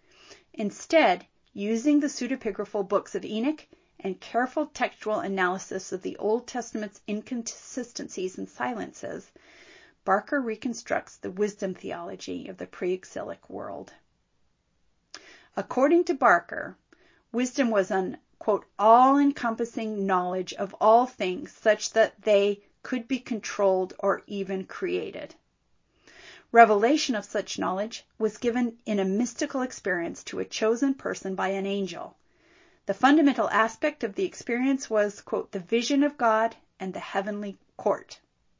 Instead, using the pseudepigraphal books of Enoch and careful textual analysis of the Old Testament's inconsistencies and silences, Barker reconstructs the wisdom theology of the pre-exilic world. According to Barker, wisdom was an, quote, all-encompassing knowledge of all things such that they could be controlled or even created. Revelation of such knowledge was given in a mystical experience to a chosen person by an angel. The fundamental aspect of the experience was, quote, the vision of God and the heavenly court.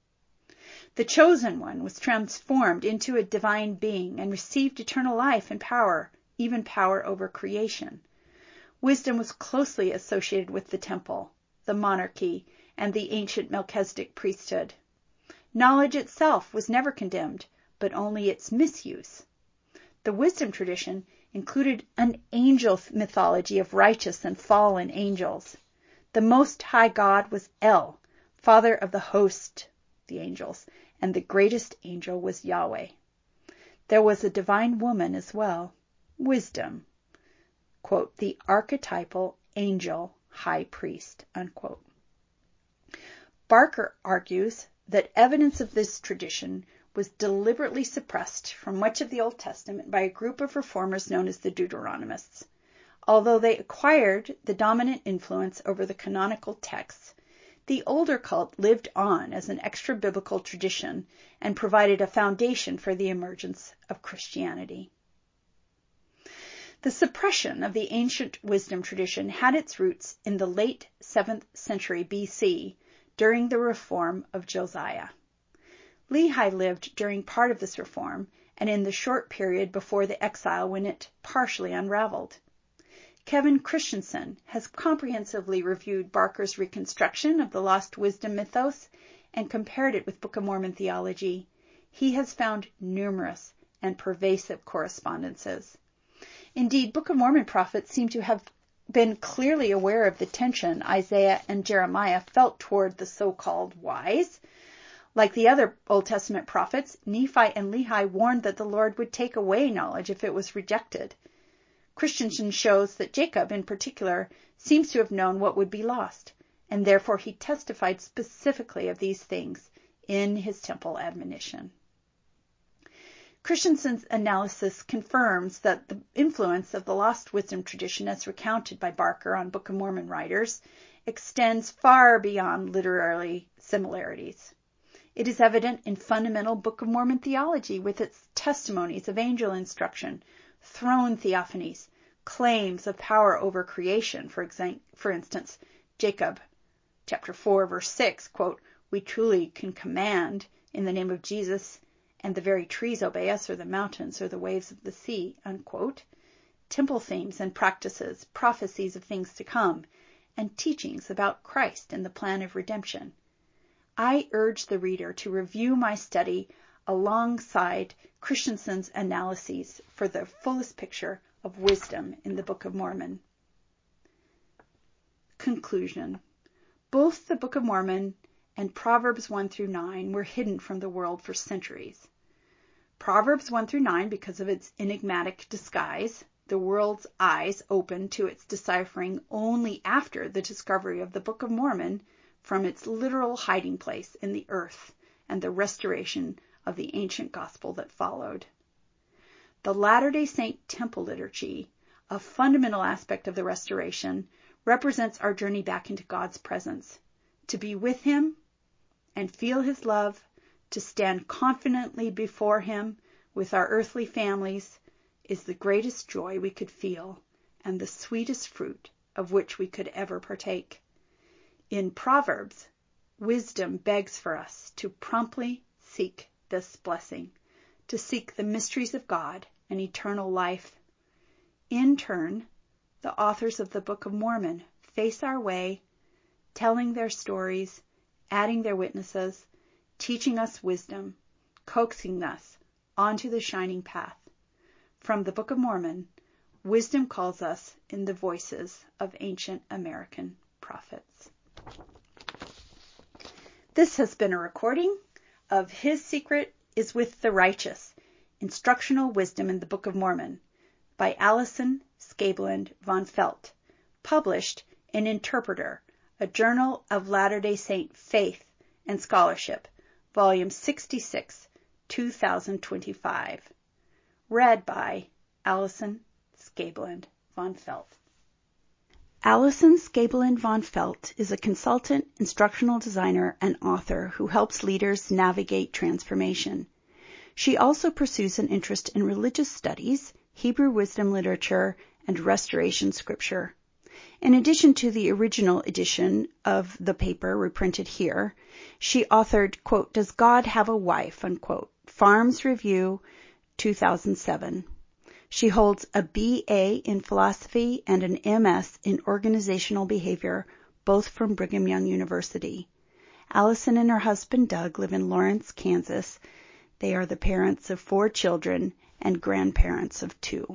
The chosen one was transformed into a divine being and received eternal life and power, even power over creation. Wisdom was closely associated with the temple, the monarchy, and the ancient Melchizedek priesthood. Knowledge itself was never condemned, but only its misuse. The wisdom tradition included an angel mythology of righteous and fallen angels. The Most High God was El, father of the host, the angels, and the greatest angel was Yahweh. There was a divine woman as well, Wisdom, quote, the archetypal angel high priest, unquote. Barker argues that evidence of this tradition was deliberately suppressed from much of the Old Testament by a group of reformers known as the Deuteronomists. Although they acquired the dominant influence over the canonical texts, the older cult lived on as an extra-biblical tradition and provided a foundation for the emergence of Christianity. The suppression of the ancient wisdom tradition had its roots in the late seventh century B C during the reform of Josiah. Lehi lived during part of this reform and in the short period before the exile when it partially unraveled. Kevin Christensen has comprehensively reviewed Barker's reconstruction of the lost wisdom mythos and compared it with Book of Mormon theology. He has found numerous and pervasive correspondences. Indeed, Book of Mormon prophets seem to have been clearly aware of the tension Isaiah and Jeremiah felt toward the so-called wise. Like the other Old Testament prophets, Nephi and Lehi warned that the Lord would take away knowledge if it was rejected. Christensen shows that Jacob, in particular, seems to have known what would be lost, and therefore he testified specifically of these things in his temple admonition. Christensen's analysis confirms that the influence of the lost wisdom tradition as recounted by Barker on Book of Mormon writers extends far beyond literary similarities. It is evident in fundamental Book of Mormon theology with its testimonies of angel instruction, throne theophanies, claims of power over creation. For example, for instance, Jacob, chapter four, verse six, quote, "We truly can command in the name of Jesus, and the very trees obey us, or the mountains, or the waves of the sea," unquote. Temple themes and practices, prophecies of things to come, and teachings about Christ and the plan of redemption. I urge the reader to review my study alongside Christensen's analyses for the fullest picture of wisdom in the Book of Mormon. Conclusion. Both the Book of Mormon and Proverbs one through nine were hidden from the world for centuries. Proverbs one through nine because of its enigmatic disguise, the world's eyes opened to its deciphering only after the discovery of the Book of Mormon from its literal hiding place in the earth and the restoration of the ancient gospel that followed. The Latter-day Saint temple liturgy, a fundamental aspect of the restoration, represents our journey back into God's presence, to be with Him and feel His love, to stand confidently before Him with our earthly families, is the greatest joy we could feel and the sweetest fruit of which we could ever partake. In Proverbs, wisdom begs for us to promptly seek this blessing, to seek the mysteries of God and eternal life. In turn, the authors of the Book of Mormon face our way, telling their stories, adding their witnesses, teaching us wisdom, coaxing us onto the shining path. From the Book of Mormon, wisdom calls us in the voices of ancient American prophets. This has been a recording of His Secret is with the Righteous, Instructional Wisdom in the Book of Mormon by Allison Skabeland von Felt, published in Interpreter, a Journal of Latter-day Saint Faith and Scholarship, Volume sixty-six, two thousand twenty-five. Read by Allison Skabeland von Felt. Allison Skabeland von Felt is a consultant, instructional designer, and author who helps leaders navigate transformation. She also pursues an interest in religious studies, Hebrew wisdom literature, and restoration scripture. In addition to the original edition of the paper reprinted here, she authored, quote, "Does God Have a Wife?" unquote, Farms Review, two thousand seven. She holds a B A in philosophy and an M S in organizational behavior, both from Brigham Young University. Allison and her husband Doug live in Lawrence, Kansas. They are the parents of four children and grandparents of two.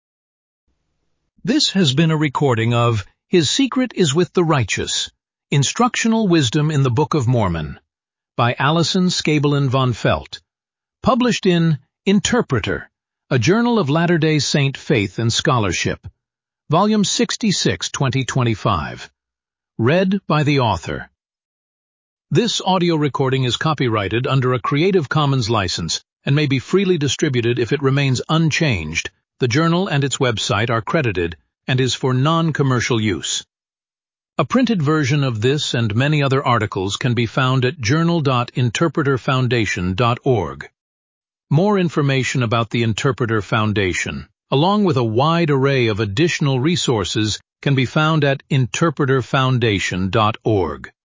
This has been a recording of His Secret is with the Righteous, Instructional Wisdom in the Book of Mormon by Allison Skabeland von Felt, published in Interpreter, a Journal of Latter-day Saint Faith and Scholarship, Volume sixty-six, twenty twenty-five. Read by the author. This audio recording is copyrighted under a Creative Commons license and may be freely distributed if it remains unchanged. The journal and its website are credited and is for non-commercial use. A printed version of this and many other articles can be found at journal dot interpreter foundation dot org. More information about the Interpreter Foundation, along with a wide array of additional resources, can be found at interpreter foundation dot org.